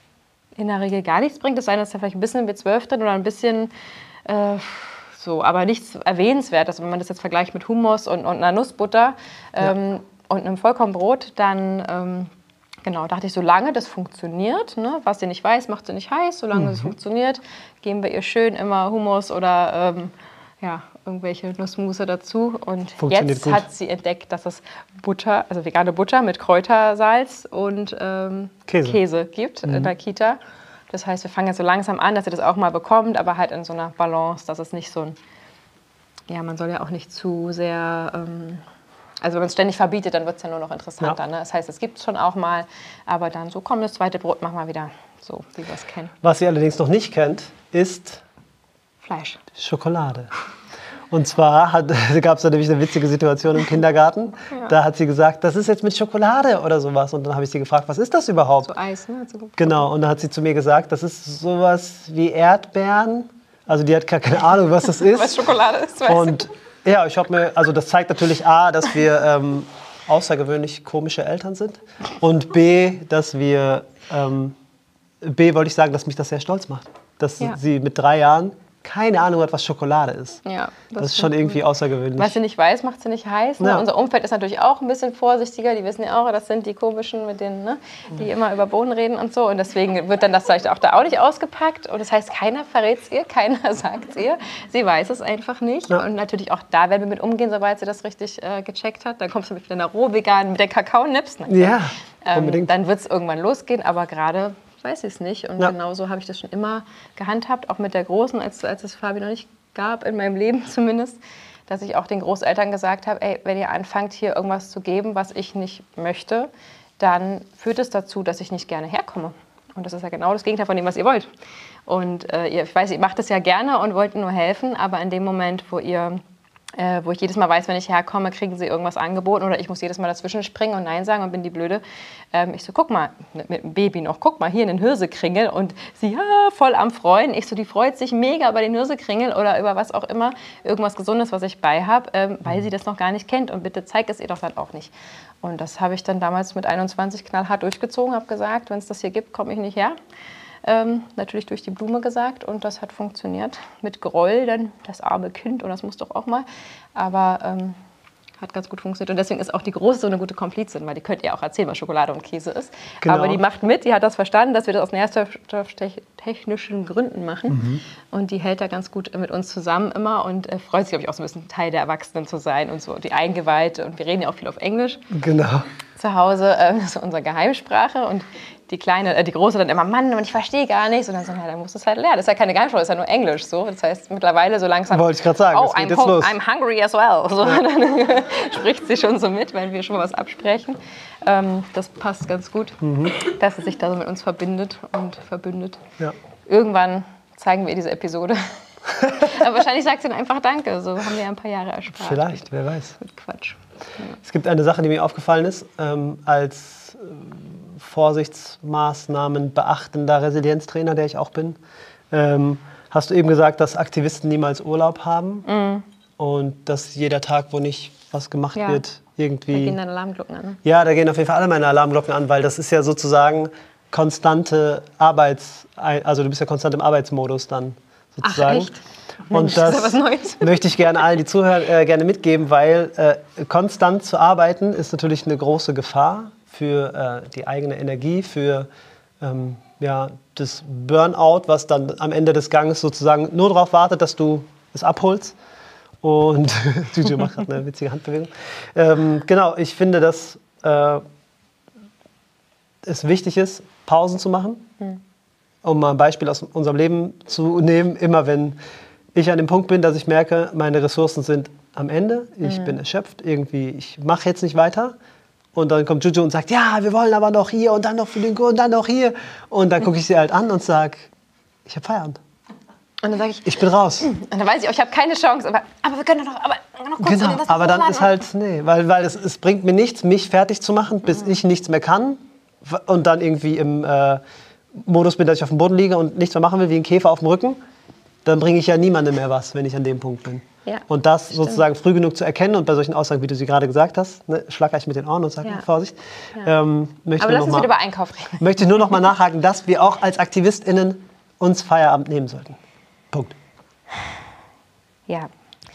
in der Regel gar nichts bringt. Es sei denn, dass da vielleicht ein bisschen B zwölf drin oder ein bisschen äh, so, aber nichts erwähnenswertes. Wenn man das jetzt vergleicht mit Hummus und, und einer Nussbutter ähm, ja. und einem Vollkornbrot, dann ähm, genau, dachte ich, solange das funktioniert, ne, was sie nicht weiß, macht sie nicht heiß, solange es mhm. funktioniert, geben wir ihr schön immer Hummus oder ähm, ja, irgendwelche Nussmusse dazu. Und jetzt gut. hat sie entdeckt, dass es Butter, also vegane Butter mit Kräutersalz und ähm, Käse. Käse gibt mhm. in der Kita. Das heißt, wir fangen jetzt so langsam an, dass sie das auch mal bekommt, aber halt in so einer Balance, dass es nicht so ein, ja, man soll ja auch nicht zu sehr, ähm, also wenn man es ständig verbietet, dann wird es ja nur noch interessanter. Ja. Ne? Das heißt, es gibt es schon auch mal, aber dann so, komm, das zweite Brot machen wir wieder so, wie wir es kennen. Was sie allerdings noch nicht kennt, ist Fleisch. Schokolade. Und zwar gab es da nämlich eine witzige Situation im Kindergarten. Ja. Da hat sie gesagt, das ist jetzt mit Schokolade oder sowas. Und dann habe ich sie gefragt, was ist das überhaupt? So Eis, ne? So genau, und dann hat sie zu mir gesagt, das ist sowas wie Erdbeeren. Also die hat gar keine Ahnung, was das ist. Was Schokolade ist, weißt und du? Ja, ich habe mir, also das zeigt natürlich A, dass wir ähm, außergewöhnlich komische Eltern sind. Und B, dass wir, ähm, B wollte ich sagen, dass mich das sehr stolz macht. Dass ja. sie mit drei Jahren keine Ahnung hat, was Schokolade ist. Ja, das, das ist schon irgendwie außergewöhnlich. Was sie nicht weiß, macht sie nicht heiß. Ne? Ja. Unser Umfeld ist natürlich auch ein bisschen vorsichtiger. Die wissen ja auch, das sind die komischen, mit denen, ne? die immer über Bohnen reden und so. Und deswegen wird dann das vielleicht auch da auch nicht ausgepackt. Und das heißt, keiner verrät es ihr, keiner sagt es ihr. Sie weiß es einfach nicht. Ja. Und natürlich auch da werden wir mit umgehen, sobald sie das richtig äh, gecheckt hat. Dann kommst du mit einer rohveganen, mit der Kakao-Nips. Ja, ähm, unbedingt. Dann wird es irgendwann losgehen. Aber gerade weiß ich es nicht. Und ja. genauso habe ich das schon immer gehandhabt, auch mit der Großen, als, als es Fabi noch nicht gab, in meinem Leben zumindest, dass ich auch den Großeltern gesagt habe, ey, wenn ihr anfangt, hier irgendwas zu geben, was ich nicht möchte, dann führt es dazu, dass ich nicht gerne herkomme. Und das ist ja genau das Gegenteil von dem, was ihr wollt. Und äh, ihr, ich weiß, ihr macht das ja gerne und wollt nur helfen, aber in dem Moment, wo ihr Äh, wo ich jedes Mal weiß, wenn ich herkomme, kriegen sie irgendwas angeboten oder ich muss jedes Mal dazwischen springen und Nein sagen und bin die Blöde. Ähm, ich so, guck mal, mit, mit dem Baby noch, guck mal, hier in den Hirsekringel und sie, ja, voll am Freuen. Ich so, die freut sich mega über den Hirsekringel oder über was auch immer, irgendwas Gesundes, was ich bei habe, ähm, weil sie das noch gar nicht kennt und bitte zeig es ihr doch dann auch nicht. Und das habe ich dann damals mit einundzwanzig knallhart durchgezogen, habe gesagt, wenn es das hier gibt, komme ich nicht her. Ähm, natürlich durch die Blume gesagt und das hat funktioniert. Mit Groll dann das arme Kind und das muss doch auch mal. Aber ähm, Hat ganz gut funktioniert. Und deswegen ist auch die Große so eine gute Komplizin, weil die könnte ihr auch erzählen, was Schokolade und Käse ist. Genau. Aber die macht mit, die hat das verstanden, dass wir das aus nährstofftechnischen Gründen machen. Mhm. Und die hält da ganz gut mit uns zusammen immer und äh, freut sich, glaube ich, auch so ein bisschen Teil der Erwachsenen zu sein und so, die Eingeweihte. Und wir reden ja auch viel auf Englisch. Genau. Zu Hause, äh, das ist unsere Geheimsprache. Und die Kleine, äh, die Große dann immer, Mann, ich verstehe gar nichts. Und dann so, ja, dann musst du es halt lernen. Das ist ja keine Geheimsprache, das ist ja nur Englisch. So. Das heißt, mittlerweile so langsam, wollte ich gerade sagen, oh, I'm, ho- I'm hungry as well. So, ja. Dann spricht sie schon so mit, wenn wir schon mal was absprechen. Ähm, das passt ganz gut, mhm. dass sie sich da so mit uns verbindet und verbündet. Ja. Irgendwann zeigen wir ihr diese Episode. Aber wahrscheinlich sagt sie dann einfach Danke. So haben wir ein paar Jahre erspart. Vielleicht, wer weiß. Mit Quatsch. Ja. Es gibt eine Sache, die mir aufgefallen ist, ähm, als äh, Vorsichtsmaßnahmen beachtender Resilienztrainer, der ich auch bin. Ähm, hast du eben gesagt, dass Aktivisten niemals Urlaub haben mm. und dass jeder Tag, wo nicht was gemacht ja. wird, irgendwie... Da gehen deine Alarmglocken an. Ne? Ja, da gehen auf jeden Fall alle meine Alarmglocken an, weil das ist ja sozusagen konstante Arbeits... Also du bist ja konstant im Arbeitsmodus dann sozusagen. Ach, echt? Und das, das ist ja was Neues. Möchte ich gerne allen, die zuhören, äh, gerne mitgeben, weil äh, konstant zu arbeiten ist natürlich eine große Gefahr für äh, die eigene Energie, für ähm, ja, das Burnout, was dann am Ende des Ganges sozusagen nur darauf wartet, dass du es abholst. Und Juju macht gerade eine witzige Handbewegung. Ähm, genau, ich finde, dass äh, es wichtig ist, Pausen zu machen. Hm. Um mal ein Beispiel aus unserem Leben zu nehmen, immer wenn ich an dem Punkt bin, dass ich merke, meine Ressourcen sind am Ende, ich mhm. bin erschöpft, irgendwie, ich mache jetzt nicht weiter. Und dann kommt Juju und sagt, ja, wir wollen aber noch hier und dann noch für den und dann noch hier. Und dann gucke ich sie halt an und sage, ich habe Feierabend. Und dann sage ich, ich bin raus. Und dann weiß ich, oh, ich habe keine Chance, aber, aber wir können doch noch, aber noch kurz. Genau, aber dann ist halt, nee, weil, weil es, es bringt mir nichts, mich fertig zu machen, bis mhm. ich nichts mehr kann und dann irgendwie im äh, Modus bin, dass ich auf dem Boden liege und nichts mehr machen will, wie ein Käfer auf dem Rücken. Dann bringe ich ja niemandem mehr was, wenn ich an dem Punkt bin. Ja, und das stimmt. sozusagen früh genug zu erkennen und bei solchen Aussagen, wie du sie gerade gesagt hast, ne, schlackere ich mit den Ohren und sage, ja. Vorsicht. Ja. Ähm, möchte Aber lass uns mal, wieder über Einkauf reden. Möchte ich nur noch mal nachhaken, dass wir auch als AktivistInnen uns Feierabend nehmen sollten. Punkt. Ja.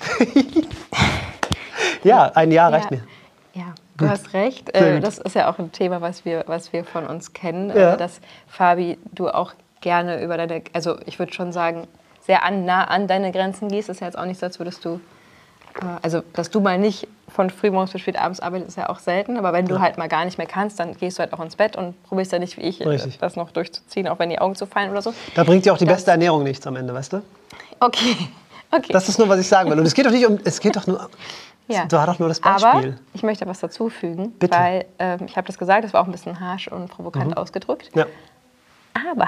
Ja, ein Jahr reicht ja. mir. Ja, du gut. hast recht. Äh, das ist ja auch ein Thema, was wir, was wir von uns kennen. Ja. Äh, dass, Fabi, du auch gerne über deine, also ich würde schon sagen, sehr an, nah an deine Grenzen gehst. Das ist ja jetzt auch nicht so, als würdest du, äh, also dass du mal nicht von frühmorgens bis spät abends arbeitest, ist ja auch selten. Aber wenn du ja. halt mal gar nicht mehr kannst, dann gehst du halt auch ins Bett und probierst ja nicht wie ich, Richtig. das noch durchzuziehen, auch wenn die Augen zufallen oder so. Da bringt dir auch die das, beste Ernährung nichts am Ende, weißt du? Okay. okay. Das ist nur, was ich sagen will. Und es geht doch nicht um, es geht doch nur... Ja. Du hast doch nur das Beispiel. Aber ich möchte was dazufügen, Bitte. weil ähm, ich habe das gesagt, das war auch ein bisschen harsch und provokant mhm. ausgedrückt. Ja. Aber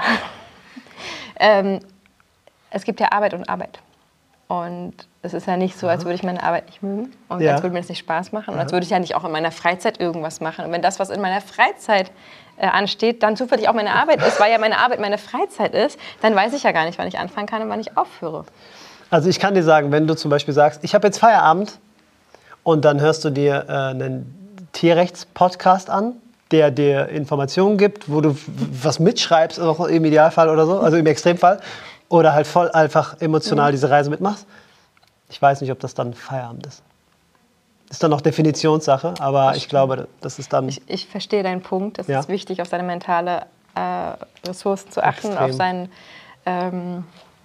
ähm, es gibt ja Arbeit und Arbeit. Und es ist ja nicht so, als würde ich meine Arbeit nicht mögen und ja. als würde mir das nicht Spaß machen und ja. als würde ich ja nicht auch in meiner Freizeit irgendwas machen. Und wenn das, was in meiner Freizeit äh, ansteht, dann zufällig auch meine Arbeit ist, weil ja meine Arbeit meine Freizeit ist, dann weiß ich ja gar nicht, wann ich anfangen kann und wann ich aufhöre. Also ich kann dir sagen, wenn du zum Beispiel sagst, ich habe jetzt Feierabend, und dann hörst du dir äh, einen Tierrechts-Podcast an, der dir Informationen gibt, wo du was mitschreibst, auch im Idealfall oder so, also im Extremfall. Oder halt voll einfach emotional mhm. diese Reise mitmachst. Ich weiß nicht, ob das dann Feierabend ist. Ist dann noch Definitionssache, aber das ich glaube, das ist dann... Ich, ich verstehe deinen Punkt. Es ja? ist wichtig, auf seine mentale äh, Ressourcen zu achten, Extrem. auf seinen ähm,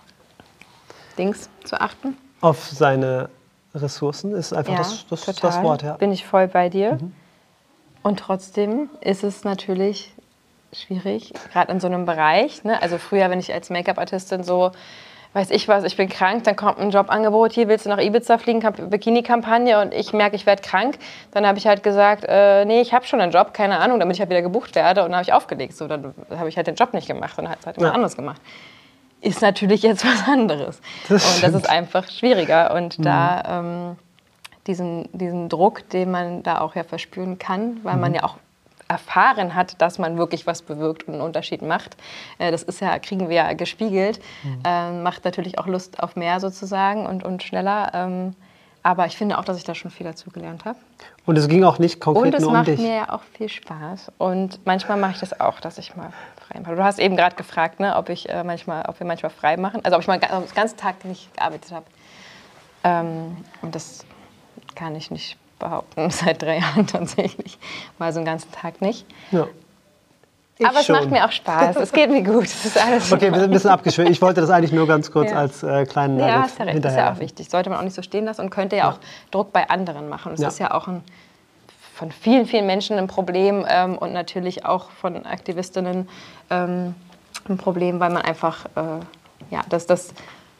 Dings zu achten. Auf seine... Ressourcen ist einfach ja, das, das, total. das Wort. Ja. Bin ich voll bei dir. Mhm. Und trotzdem ist es natürlich schwierig, gerade in so einem Bereich. Ne? Also früher, wenn ich als Make-up-Artistin so, weiß ich was, ich bin krank, dann kommt ein Jobangebot, hier willst du nach Ibiza fliegen, Bikini-Kampagne und ich merke, ich werde krank. Dann habe ich halt gesagt, äh, nee, ich habe schon einen Job, keine Ahnung, damit ich halt wieder gebucht werde. Und dann habe ich aufgelegt. So, dann habe ich halt den Job nicht gemacht und habe es halt immer ja. anders gemacht. Ist natürlich jetzt was anderes. Das und das ist einfach schwieriger. Und mhm. da ähm, diesen, diesen Druck, den man da auch ja verspüren kann, weil mhm. man ja auch erfahren hat, dass man wirklich was bewirkt und einen Unterschied macht. Äh, das ist ja, kriegen wir ja gespiegelt. Mhm. Ähm, macht natürlich auch Lust auf mehr sozusagen und, und schneller. Ähm, aber ich finde auch, dass ich da schon viel dazu gelernt habe. Und es ging auch nicht konkret nur um dich. Und es macht mir ja auch viel Spaß. Und manchmal mache ich das auch, dass ich mal frei mache. Du hast eben gerade gefragt, ne, ob, ich, äh, manchmal, ob wir manchmal frei machen. Also ob ich mal den ganzen Tag nicht gearbeitet habe. Ähm, und das kann ich nicht behaupten, seit drei Jahren tatsächlich. Mal so einen ganzen Tag nicht. Ja. Aber es schon. macht mir auch Spaß. Es geht mir gut. Es ist alles okay, wir sind ein bisschen abgeschwört. Ich wollte das eigentlich nur ganz kurz ja. als äh, kleinen Nugget Ja, hast ja recht. Das ist ja auch wichtig. Sollte man auch nicht so stehen lassen und könnte ja, ja. auch Druck bei anderen machen. Das ja. ist ja auch ein, von vielen, vielen Menschen ein Problem ähm, und natürlich auch von Aktivistinnen ähm, ein Problem, weil man einfach, äh, ja, dass das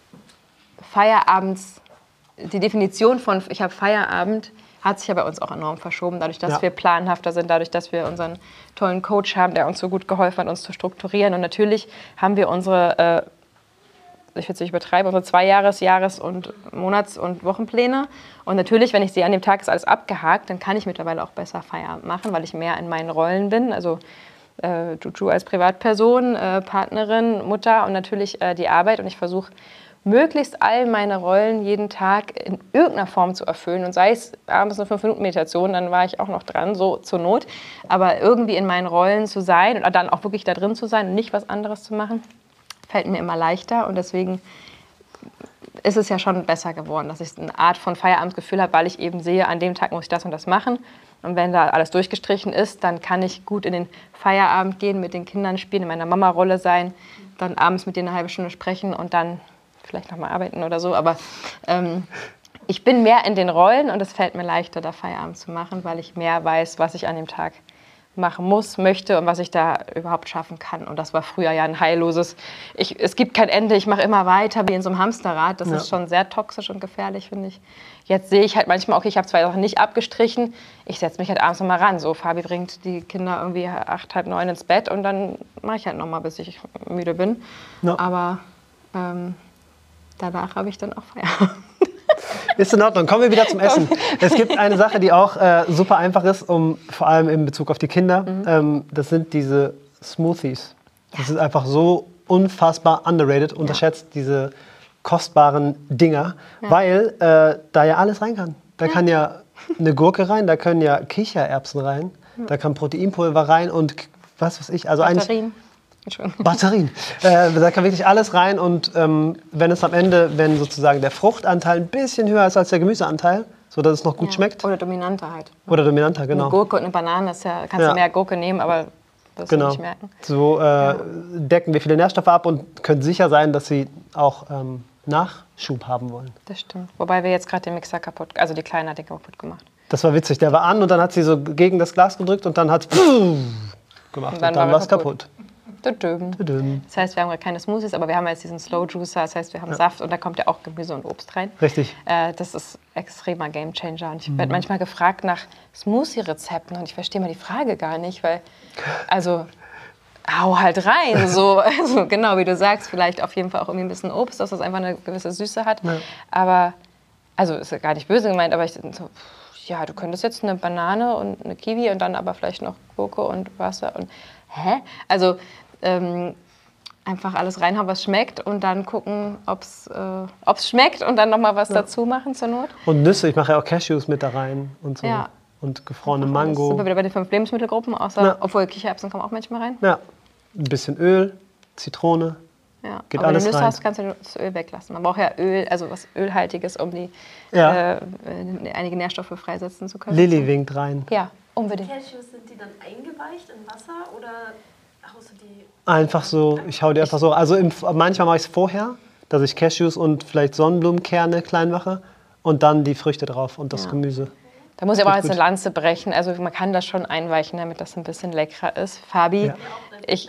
Feierabends, die Definition von ich habe Feierabend, hat sich ja bei uns auch enorm verschoben, dadurch, dass ja. wir planhafter sind, dadurch, dass wir unseren tollen Coach haben, der uns so gut geholfen hat, uns zu strukturieren. Und natürlich haben wir unsere, äh, ich will es nicht übertreiben, unsere Zweijahres-, Jahres- und Monats- und Wochenpläne. Und natürlich, wenn ich sehe, an dem Tag ist alles abgehakt, dann kann ich mittlerweile auch besser Feierabend machen, weil ich mehr in meinen Rollen bin. Also äh, Juju als Privatperson, äh, Partnerin, Mutter und natürlich äh, die Arbeit. Und ich versuche, möglichst all meine Rollen jeden Tag in irgendeiner Form zu erfüllen. Und sei es abends eine fünf Minuten Meditation, dann war ich auch noch dran, so zur Not. Aber irgendwie in meinen Rollen zu sein und dann auch wirklich da drin zu sein und nicht was anderes zu machen, fällt mir immer leichter. Und deswegen ist es ja schon besser geworden, dass ich eine Art von Feierabendsgefühl habe, weil ich eben sehe, an dem Tag muss ich das und das machen. Und wenn da alles durchgestrichen ist, dann kann ich gut in den Feierabend gehen, mit den Kindern spielen, in meiner Mama-Rolle sein, dann abends mit denen eine halbe Stunde sprechen und dann vielleicht noch mal arbeiten oder so, aber ähm, ich bin mehr in den Rollen und es fällt mir leichter, da Feierabend zu machen, weil ich mehr weiß, was ich an dem Tag machen muss, möchte und was ich da überhaupt schaffen kann. Und das war früher ja ein heilloses, ich, es gibt kein Ende, ich mache immer weiter wie in so einem Hamsterrad. Das ja. ist schon sehr toxisch und gefährlich, finde ich. Jetzt sehe ich halt manchmal, okay, ich habe zwei Sachen nicht abgestrichen, ich setze mich halt abends noch mal ran. So, Fabi bringt die Kinder irgendwie acht, halb neun ins Bett und dann mache ich halt noch mal, bis ich müde bin. Ja. Aber ähm, danach habe ich dann auch Feierabend. Ist in Ordnung. Kommen wir wieder zum Essen. Es gibt eine Sache, die auch äh, super einfach ist, um, vor allem in Bezug auf die Kinder. Mhm. Ähm, das sind diese Smoothies. Das ja. ist einfach so unfassbar underrated, unterschätzt, ja. diese kostbaren Dinger, ja. weil äh, da ja alles rein kann. Da ja. kann ja eine Gurke rein, da können ja Kichererbsen rein, ja. da kann Proteinpulver rein und was weiß ich. Also Batterien. Batterien. Äh, da kann wirklich alles rein und ähm, wenn es am Ende, wenn sozusagen der Fruchtanteil ein bisschen höher ist als der Gemüseanteil, so dass es noch gut ja. schmeckt. Oder dominanter halt. Oder dominanter, genau. Eine Gurke und eine Banane, ist ja, kannst ja. du mehr Gurke nehmen, aber wirst genau. du nicht merken. So äh, ja. decken wir viele Nährstoffe ab und können sicher sein, dass sie auch ähm, Nachschub haben wollen. Das stimmt. Wobei wir jetzt gerade den Mixer kaputt, also die Kleine hat den kaputt gemacht. Das war witzig. Der war an und dann hat sie so gegen das Glas gedrückt und dann hat es gemacht und dann, dann war es kaputt. kaputt. Das heißt, wir haben keine Smoothies, aber wir haben jetzt diesen Slow Juicer, das heißt, wir haben ja. Saft und da kommt ja auch Gemüse und Obst rein. Richtig. Äh, das ist extremer Gamechanger. Und ich mhm. werde manchmal gefragt nach Smoothie-Rezepten und ich verstehe mal die Frage gar nicht, weil, also, hau halt rein. So, also, genau, wie du sagst, vielleicht auf jeden Fall auch irgendwie ein bisschen Obst, dass das einfach eine gewisse Süße hat. Ja. Aber, also, ist ja gar nicht böse gemeint, aber ich so, ja, du könntest jetzt eine Banane und eine Kiwi und dann aber vielleicht noch Gurke und Wasser und, hä? Also, Ähm, einfach alles reinhauen, was schmeckt und dann gucken, ob es äh, schmeckt und dann noch mal was ja. dazu machen zur Not. Und Nüsse, ich mache ja auch Cashews mit da rein und so. Ja. Und gefrorene Mango. Sind wir wieder bei den fünf Lebensmittelgruppen, außer, ja. obwohl Kichererbsen kommen auch manchmal rein. Ja, ein bisschen Öl, Zitrone, ja. geht aber alles wenn du Nüsse rein. hast, kannst du das Öl weglassen. Man braucht ja Öl, also was Ölhaltiges, um die ja. äh, einige Nährstoffe freisetzen zu können. Lilly winkt rein. Ja, unbedingt. Cashews, sind die dann eingeweicht in Wasser oder haust du die? Einfach so, ich hau die einfach so. Also im, manchmal mache ich es vorher, dass ich Cashews und vielleicht Sonnenblumenkerne klein mache und dann die Früchte drauf und das ja. Gemüse. Da muss ich aber auch jetzt eine Lanze brechen. Also man kann das schon einweichen, damit das ein bisschen leckerer ist. Fabi, ja. ich...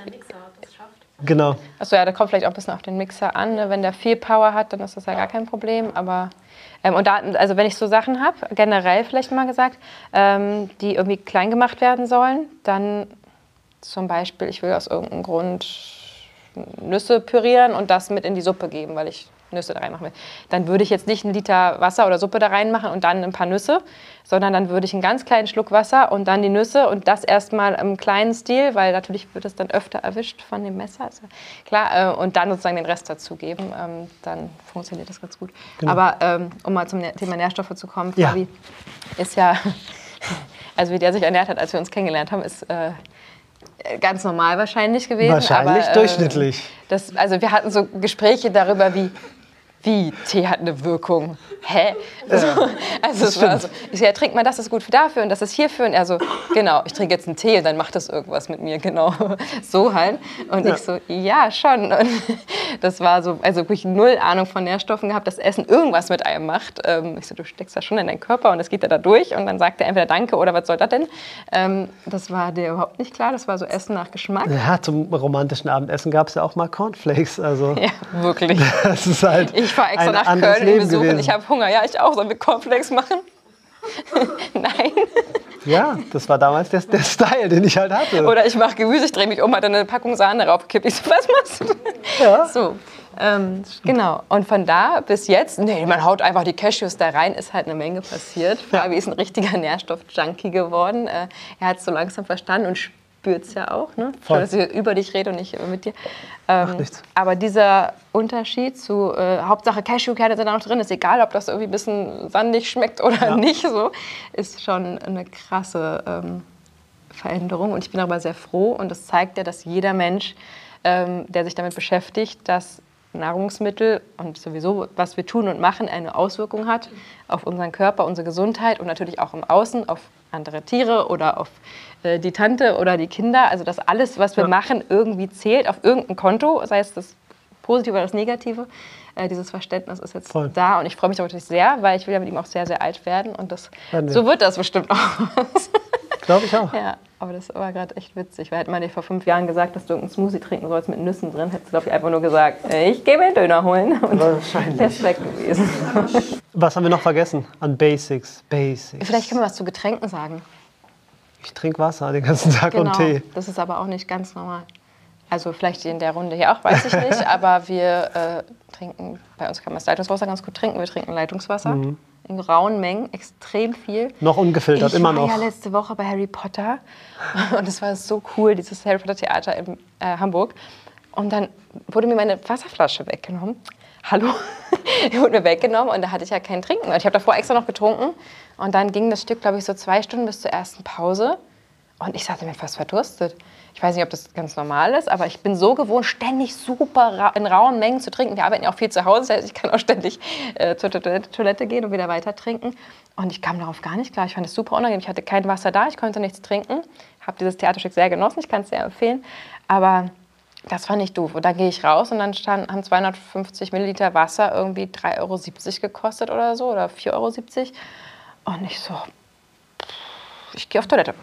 Genau. Achso, ja, da kommt vielleicht auch ein bisschen auf den Mixer an. Ne? Wenn der viel Power hat, dann ist das ja gar kein Problem. Aber ähm, und da, also wenn ich so Sachen habe, generell vielleicht mal gesagt, ähm, die irgendwie klein gemacht werden sollen, dann zum Beispiel, ich will aus irgendeinem Grund Nüsse pürieren und das mit in die Suppe geben, weil ich Nüsse da reinmachen will. Dann würde ich jetzt nicht einen Liter Wasser oder Suppe da reinmachen und dann ein paar Nüsse, sondern dann würde ich einen ganz kleinen Schluck Wasser und dann die Nüsse und das erstmal im kleinen Stil, weil natürlich wird es dann öfter erwischt von dem Messer, ist ja klar, und dann sozusagen den Rest dazugeben. Dann funktioniert das ganz gut. Genau. Aber um mal zum Thema Nährstoffe zu kommen, Fabi ja. ist ja, also wie der sich ernährt hat, als wir uns kennengelernt haben, ist äh, ganz normal wahrscheinlich gewesen. Wahrscheinlich, aber, äh, durchschnittlich. Das, also wir hatten so Gespräche darüber, wie wie, Tee hat eine Wirkung? Hä? So, also es war so, ich so, ja, trink mal, das ist gut für dafür und das ist hierfür. Und er so, genau, ich trinke jetzt einen Tee und dann macht das irgendwas mit mir, genau. So halt. Und ja. ich so, ja, schon. Und das war so, also wirklich null Ahnung von Nährstoffen gehabt, dass Essen irgendwas mit einem macht. Ich so, du steckst das schon in deinen Körper und das geht ja da durch. Und dann sagt er entweder Danke oder was soll das denn? Das war dir überhaupt nicht klar. Das war so Essen nach Geschmack. Ja, zum romantischen Abendessen gab es ja auch mal Cornflakes. Also ja, wirklich. Das ist halt ich fahre extra nach Köln in Besuch und ich habe Hunger. Ja, ich auch. Sollen wir Cornflakes machen? Nein. Ja, das war damals der, der Style, den ich halt hatte. Oder ich mache Gemüse, ich drehe mich um, hat eine Packung Sahne raufgekippt. Ich so, was machst du? Ja. So, ähm, genau. Und von da bis jetzt, nee, man haut einfach die Cashews da rein, ist halt eine Menge passiert. Fabi ja. ist ein richtiger Nährstoff-Junkie geworden. Äh, er hat es so langsam verstanden und spürt es ja auch. Ne? Schau, dass ich über dich rede und nicht mit dir. Ähm, Ach, nichts. Aber dieser Unterschied zu äh, Hauptsache Cashewkerne sind da noch drin, ist egal, ob das irgendwie ein bisschen sandig schmeckt oder ja. nicht, so, ist schon eine krasse ähm, Veränderung. Und ich bin darüber sehr froh. Und das zeigt ja, dass jeder Mensch, ähm, der sich damit beschäftigt, dass Nahrungsmittel und sowieso, was wir tun und machen, eine Auswirkung hat auf unseren Körper, unsere Gesundheit und natürlich auch im Außen, auf andere Tiere oder auf äh, die Tante oder die Kinder. Also dass alles, was wir ja. machen, irgendwie zählt auf irgendein Konto, sei es das Positive oder das Negative. Äh, dieses Verständnis ist jetzt Voll. da und ich freue mich natürlich sehr, weil ich will ja mit ihm auch sehr, sehr alt werden und das, so wird das bestimmt auch. Glaube ich auch. Ja, aber das war gerade echt witzig. Weil hätte man dir vor fünf Jahren gesagt, dass du irgendeinen Smoothie trinken sollst mit Nüssen drin, hättest du, glaube ich, einfach nur gesagt, ich gehe mir einen Döner holen. Und wahrscheinlich. Der ist weg gewesen. Was haben wir noch vergessen an Basics? Basics. Vielleicht können wir was zu Getränken sagen. Ich trinke Wasser den ganzen Tag genau, und Tee. Das ist aber auch nicht ganz normal. Also vielleicht in der Runde hier auch, weiß ich nicht. Aber wir äh, trinken, bei uns kann man das Leitungswasser ganz gut trinken. Wir trinken Leitungswasser. Mhm. In rauen Mengen, extrem viel. Noch ungefiltert, ich immer noch. Ich war ja letzte Woche bei Harry Potter und es war so cool, dieses Harry Potter Theater in äh, Hamburg. Und dann wurde mir meine Wasserflasche weggenommen. Hallo? Die wurde mir weggenommen und da hatte ich ja kein Trinken mehr. Ich habe davor extra noch getrunken und dann ging das Stück, glaube ich, so zwei Stunden bis zur ersten Pause. Und ich sagte mir fast verdurstet. Ich weiß nicht, ob das ganz normal ist, aber ich bin so gewohnt, ständig super ra in rauen Mengen zu trinken. Wir arbeiten ja auch viel zu Hause, das heißt, ich kann auch ständig äh, zur Toilette gehen und wieder weiter trinken. Und ich kam darauf gar nicht klar. Ich fand es super unangenehm. Ich hatte kein Wasser da, ich konnte nichts trinken. Habe dieses Theaterstück sehr genossen, ich kann es sehr empfehlen. Aber das fand ich doof. Und dann gehe ich raus und dann stand, haben zweihundertfünfzig Milliliter Wasser irgendwie drei Euro siebzig gekostet oder so oder vier Euro siebzig. Und ich so... Ich gehe auf Toilette.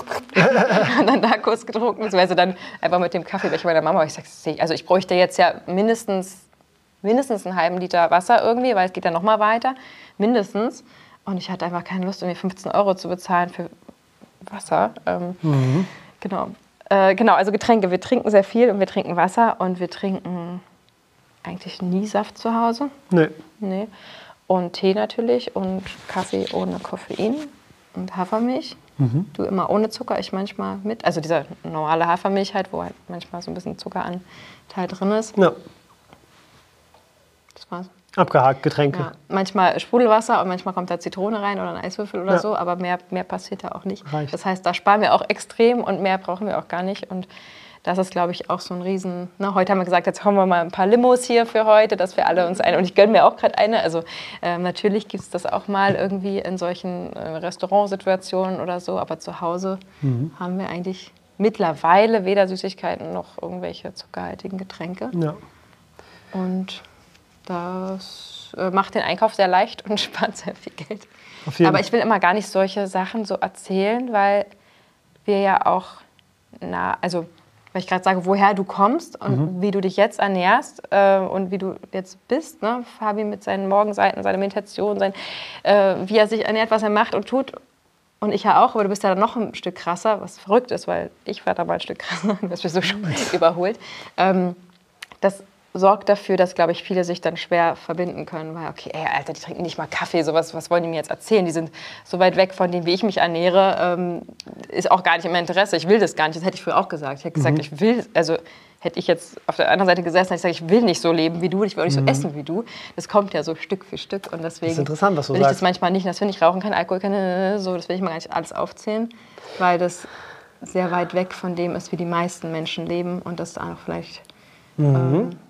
Und dann da kurz getrunken, beziehungsweise dann einfach mit dem Kaffeebecher meiner Mama. Ich sag, also ich bräuchte jetzt ja mindestens, mindestens einen halben Liter Wasser irgendwie, weil es geht ja noch mal weiter. Mindestens. Und ich hatte einfach keine Lust, irgendwie fünfzehn Euro zu bezahlen für Wasser. Ähm, mhm. Genau. Äh, genau, also Getränke. Wir trinken sehr viel und wir trinken Wasser und wir trinken eigentlich nie Saft zu Hause. Nee. Nee. Und Tee natürlich und Kaffee ohne Koffein. Und Hafermilch. Mhm. Du immer ohne Zucker, ich manchmal mit. Also diese normale Hafermilch halt, wo halt manchmal so ein bisschen Zuckeranteil drin ist. Ja. Das war's. Abgehakt, Getränke. Ja. Manchmal Sprudelwasser und manchmal kommt da Zitrone rein oder ein Eiswürfel oder ja. so, aber mehr, mehr passiert da auch nicht. Reicht. Das heißt, da sparen wir auch extrem und mehr brauchen wir auch gar nicht. Und das ist, glaube ich, auch so ein Riesen... Ne, heute haben wir gesagt, jetzt haben wir mal ein paar Limos hier für heute, dass wir alle uns eine... Und ich gönne mir auch gerade eine. Also äh, natürlich gibt es das auch mal irgendwie in solchen äh, Restaurantsituationen oder so. Aber zu Hause mhm. haben wir eigentlich mittlerweile weder Süßigkeiten noch irgendwelche zuckerhaltigen Getränke. Ja. Und das äh, macht den Einkauf sehr leicht und spart sehr viel Geld. Auf jeden Aber ich will immer gar nicht solche Sachen so erzählen, weil wir ja auch... Na, also... Weil ich gerade sage, woher du kommst und mhm. wie du dich jetzt ernährst äh, und wie du jetzt bist. Ne? Fabi mit seinen Morgenseiten, seiner Meditation, sein, äh, wie er sich ernährt, was er macht und tut. Und ich ja auch, aber du bist ja dann noch ein Stück krasser, was verrückt ist, weil ich war da mal ein Stück krasser, du hast mich so schon überholt. Ähm, das sorgt dafür, dass, glaube ich, viele sich dann schwer verbinden können. Weil, okay, ey, Alter, die trinken nicht mal Kaffee, sowas, was wollen die mir jetzt erzählen? Die sind so weit weg von dem, wie ich mich ernähre, ähm, ist auch gar nicht in meinem Interesse. Ich will das gar nicht, das hätte ich früher auch gesagt. Ich hätte gesagt, mhm. ich will, also hätte ich jetzt auf der anderen Seite gesessen, hätte ich gesagt, ich will nicht so leben wie du, ich will auch nicht mhm. so essen wie du. Das kommt ja so Stück für Stück und deswegen das ist interessant, was du will ich sagst. das manchmal nicht. Das finde ich, rauchen kein Alkohol, keine, so, das will ich mal gar nicht alles aufzählen, weil das sehr weit weg von dem ist, wie die meisten Menschen leben und das auch vielleicht... Mhm. Ähm,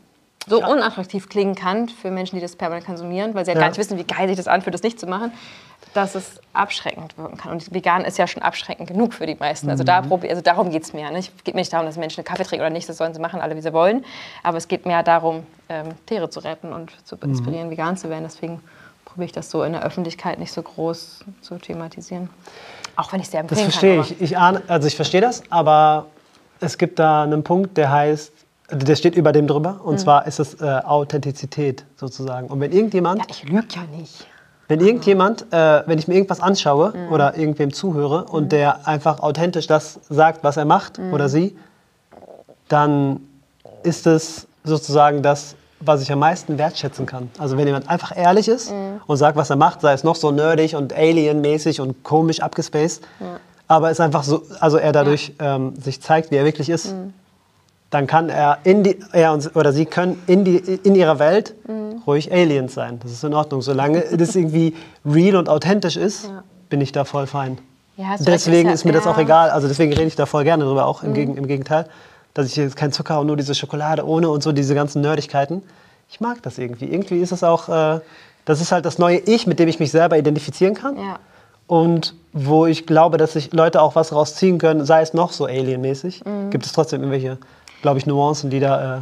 so unattraktiv klingen kann für Menschen, die das permanent konsumieren, weil sie ja, ja gar nicht wissen, wie geil sich das anfühlt, das nicht zu machen, dass es abschreckend wirken kann. Und vegan ist ja schon abschreckend genug für die meisten. Also, da, also darum geht es mir. Ne? Es geht mir nicht darum, dass Menschen einen Kaffee trinken oder nicht, das sollen sie machen, alle wie sie wollen. Aber es geht mehr darum, ähm, Tiere zu retten und zu inspirieren, mhm. vegan zu werden. Deswegen probiere ich das so in der Öffentlichkeit nicht so groß zu thematisieren. Auch wenn ich es sehr empfehlen kann. Das verstehe ich. Ich, ahne, also ich verstehe das, aber es gibt da einen Punkt, der heißt, der steht über dem drüber. Und mhm. zwar ist es äh, Authentizität sozusagen. Und wenn irgendjemand... Ja, ich lüge ja nicht. Wenn irgendjemand, äh, wenn ich mir irgendwas anschaue mhm. oder irgendwem zuhöre und mhm. der einfach authentisch das sagt, was er macht mhm. oder sie, dann ist es sozusagen das, was ich am meisten wertschätzen kann. Also wenn jemand einfach ehrlich ist mhm. und sagt, was er macht, sei es noch so nerdig und alienmäßig und komisch abgespaced, ja. aber es einfach so, also er dadurch ja. ähm, sich zeigt, wie er wirklich ist, mhm. dann kann er, in die, er und, oder sie können in, die, in ihrer Welt mhm. ruhig Aliens sein. Das ist in Ordnung. Solange das irgendwie real und authentisch ist, ja. bin ich da voll fein. Ja, deswegen ist, ja, ist mir das auch egal. Also deswegen rede ich da voll gerne drüber, auch im, mhm. Gegen, im Gegenteil. Dass ich jetzt kein Zucker und nur diese Schokolade ohne und so diese ganzen Nerdigkeiten. Ich mag das irgendwie. Irgendwie ist es auch, äh, das ist halt das neue Ich, mit dem ich mich selber identifizieren kann. Ja. Und wo ich glaube, dass sich Leute auch was rausziehen können, sei es noch so alienmäßig, mhm. gibt es trotzdem irgendwelche, glaube ich, Nuancen, die da äh,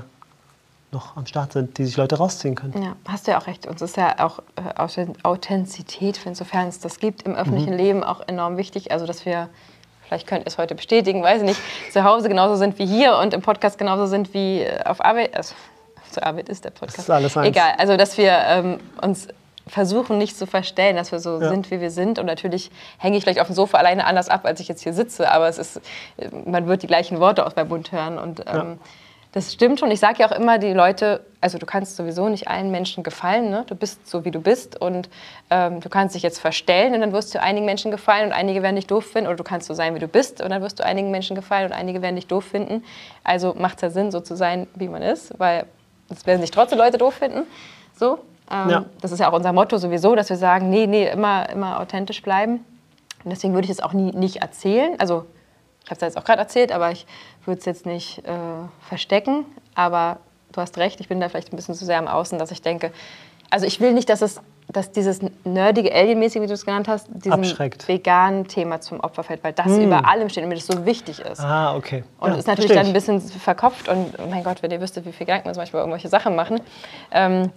noch am Start sind, die sich Leute rausziehen können. Ja, hast du ja auch recht. Uns ist ja auch äh, Authentizität, insofern es das gibt, im öffentlichen mhm. Leben auch enorm wichtig. Also, dass wir, vielleicht könnt ihr es heute bestätigen, weiß ich nicht, zu Hause genauso sind wie hier und im Podcast genauso sind wie auf Arbeit. Also, zur Arbeit ist der Podcast. Das ist alles eins. Egal, also, dass wir ähm, uns versuchen, nicht zu verstellen, dass wir so ja. sind, wie wir sind. Und natürlich hänge ich vielleicht auf dem Sofa alleine anders ab, als ich jetzt hier sitze. Aber es ist, man wird die gleichen Worte aus meinem Mund hören. Und ähm, ja. das stimmt schon. Ich sage ja auch immer, die Leute, also du kannst sowieso nicht allen Menschen gefallen. Ne? Du bist so, wie du bist. Und ähm, du kannst dich jetzt verstellen und dann wirst du einigen Menschen gefallen und einige werden dich doof finden. Oder du kannst so sein, wie du bist und dann wirst du einigen Menschen gefallen und einige werden dich doof finden. Also macht es ja Sinn, so zu sein, wie man ist. Weil es werden sich trotzdem Leute doof finden. So. Ähm, ja. Das ist ja auch unser Motto sowieso, dass wir sagen, nee, nee, immer, immer authentisch bleiben. Und deswegen würde ich es auch nie, nicht erzählen. Also ich habe es jetzt auch gerade erzählt, aber ich würde es jetzt nicht äh, verstecken. Aber du hast recht, ich bin da vielleicht ein bisschen zu sehr am Außen, dass ich denke, also ich will nicht, dass es, dass dieses nerdige, alienmäßige, wie du es genannt hast, diesem abschreckt. Veganen Thema zum Opfer fällt, weil das mm. über allem steht und mir das so wichtig ist. Ah, okay. Und es ja, ist natürlich dann ein bisschen verkopft und oh mein Gott, wenn ihr wüsstet, wie viel Gedanken wir zum Beispiel über irgendwelche Sachen machen. Ähm,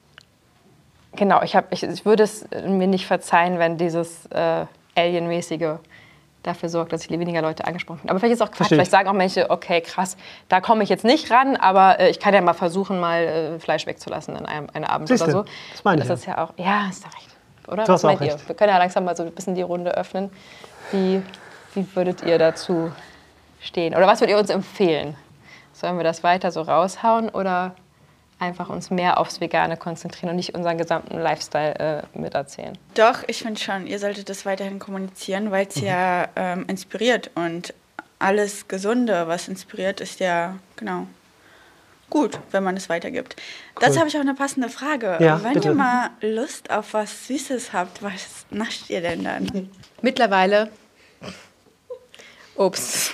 Genau, ich, hab, ich, ich würde es mir nicht verzeihen, wenn dieses äh, Alienmäßige dafür sorgt, dass ich weniger Leute angesprochen bin. Aber vielleicht ist es auch Quatsch. Vielleicht sagen auch Menschen, okay, krass, da komme ich jetzt nicht ran, aber äh, ich kann ja mal versuchen, mal äh, Fleisch wegzulassen an einem, einem Abend Siehste, oder so. Das meine ich. Das ist ja auch, ja, ist da recht. Oder? Du hast Was meint auch ihr? recht. Wir können ja langsam mal so ein bisschen die Runde öffnen. Wie, wie würdet ihr dazu stehen? Oder was würdet ihr uns empfehlen? Sollen wir das weiter so raushauen oder einfach uns mehr aufs Vegane konzentrieren und nicht unseren gesamten Lifestyle äh, miterzählen? Doch, ich finde schon, ihr solltet das weiterhin kommunizieren, weil es mhm. ja ähm, inspiriert und alles Gesunde, was inspiriert, ist ja, genau, gut, wenn man es weitergibt. Cool. Dazu habe ich auch eine passende Frage. Ja, wenn bitte. ihr mal Lust auf was Süßes habt, was nascht ihr denn dann? Mittlerweile Obst.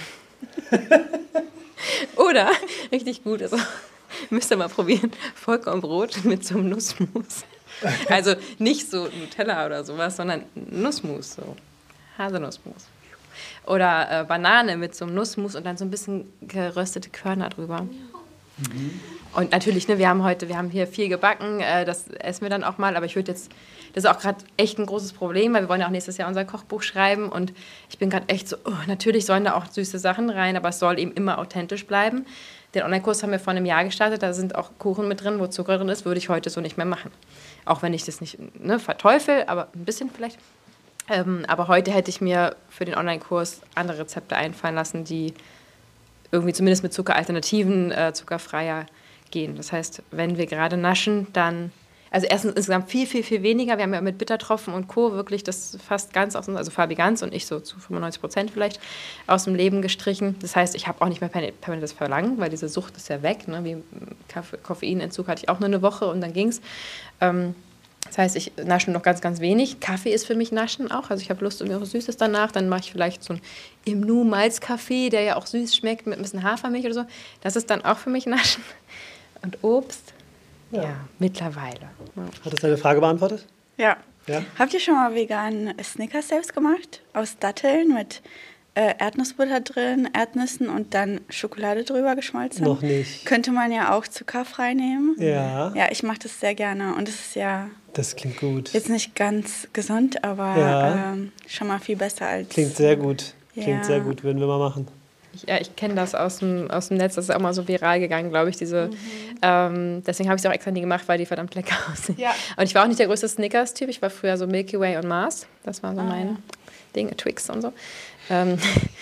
Oder, richtig gut, also müsst ihr mal probieren, Vollkornbrot mit so einem Nussmus. Also nicht so Nutella oder sowas, sondern Nussmus, so Haselnussmus. Oder äh, Banane mit so einem Nussmus und dann so ein bisschen geröstete Körner drüber. Mhm. Und natürlich, ne, wir haben heute, wir haben hier viel gebacken, äh, das essen wir dann auch mal, aber ich würde jetzt, das ist auch gerade echt ein großes Problem, weil wir wollen ja auch nächstes Jahr unser Kochbuch schreiben und ich bin gerade echt so, oh, natürlich sollen da auch süße Sachen rein, aber es soll eben immer authentisch bleiben. Den Online-Kurs haben wir vor einem Jahr gestartet, da sind auch Kuchen mit drin, wo Zucker drin ist, würde ich heute so nicht mehr machen. Auch wenn ich das nicht ne, verteufel, aber ein bisschen vielleicht. Ähm, aber heute hätte ich mir für den Online-Kurs andere Rezepte einfallen lassen, die irgendwie zumindest mit Zuckeralternativen, äh, zuckerfreier gehen. Das heißt, wenn wir gerade naschen, dann, also erstens insgesamt viel, viel, viel weniger. Wir haben ja mit Bittertropfen und Co. wirklich das fast ganz, aus dem, also Fabi ganz und ich so zu fünfundneunzig Prozent vielleicht aus dem Leben gestrichen. Das heißt, ich habe auch nicht mehr permanent das Verlangen, weil diese Sucht ist ja weg. Ne? Wie Kaffee, Koffeinentzug hatte ich auch nur eine Woche und dann ging's. Ähm, das heißt, ich nasche noch ganz, ganz wenig. Kaffee ist für mich Naschen auch. Also ich habe Lust auf was Süßes danach. Dann mache ich vielleicht so einen Imnu-Malzkaffee, der ja auch süß schmeckt mit ein bisschen Hafermilch oder so. Das ist dann auch für mich Naschen. Und Obst, Ja, ja mittlerweile. Ja. Hat das deine Frage beantwortet? Ja. ja. Habt ihr schon mal veganen Snickers selbst gemacht? Aus Datteln mit äh, Erdnussbutter drin, Erdnüssen und dann Schokolade drüber geschmolzen? Noch nicht. Könnte man ja auch zuckerfrei nehmen. Ja. Ja, ich mache das sehr gerne und es ist ja... Das klingt gut. Jetzt nicht ganz gesund, aber ja. ähm, schon mal viel besser als... Klingt sehr gut. Klingt ja. sehr gut, würden wir mal machen. Ich, ja, ich kenne das aus dem, aus dem Netz, das ist auch mal so viral gegangen, glaube ich, diese, mhm. ähm, deswegen habe ich es auch extra nie gemacht, weil die verdammt lecker aussehen. Ja. Und ich war auch nicht der größte Snickers-Typ, ich war früher so Milky Way und Mars, das war so ah. mein Ding, Twix und so. Ähm,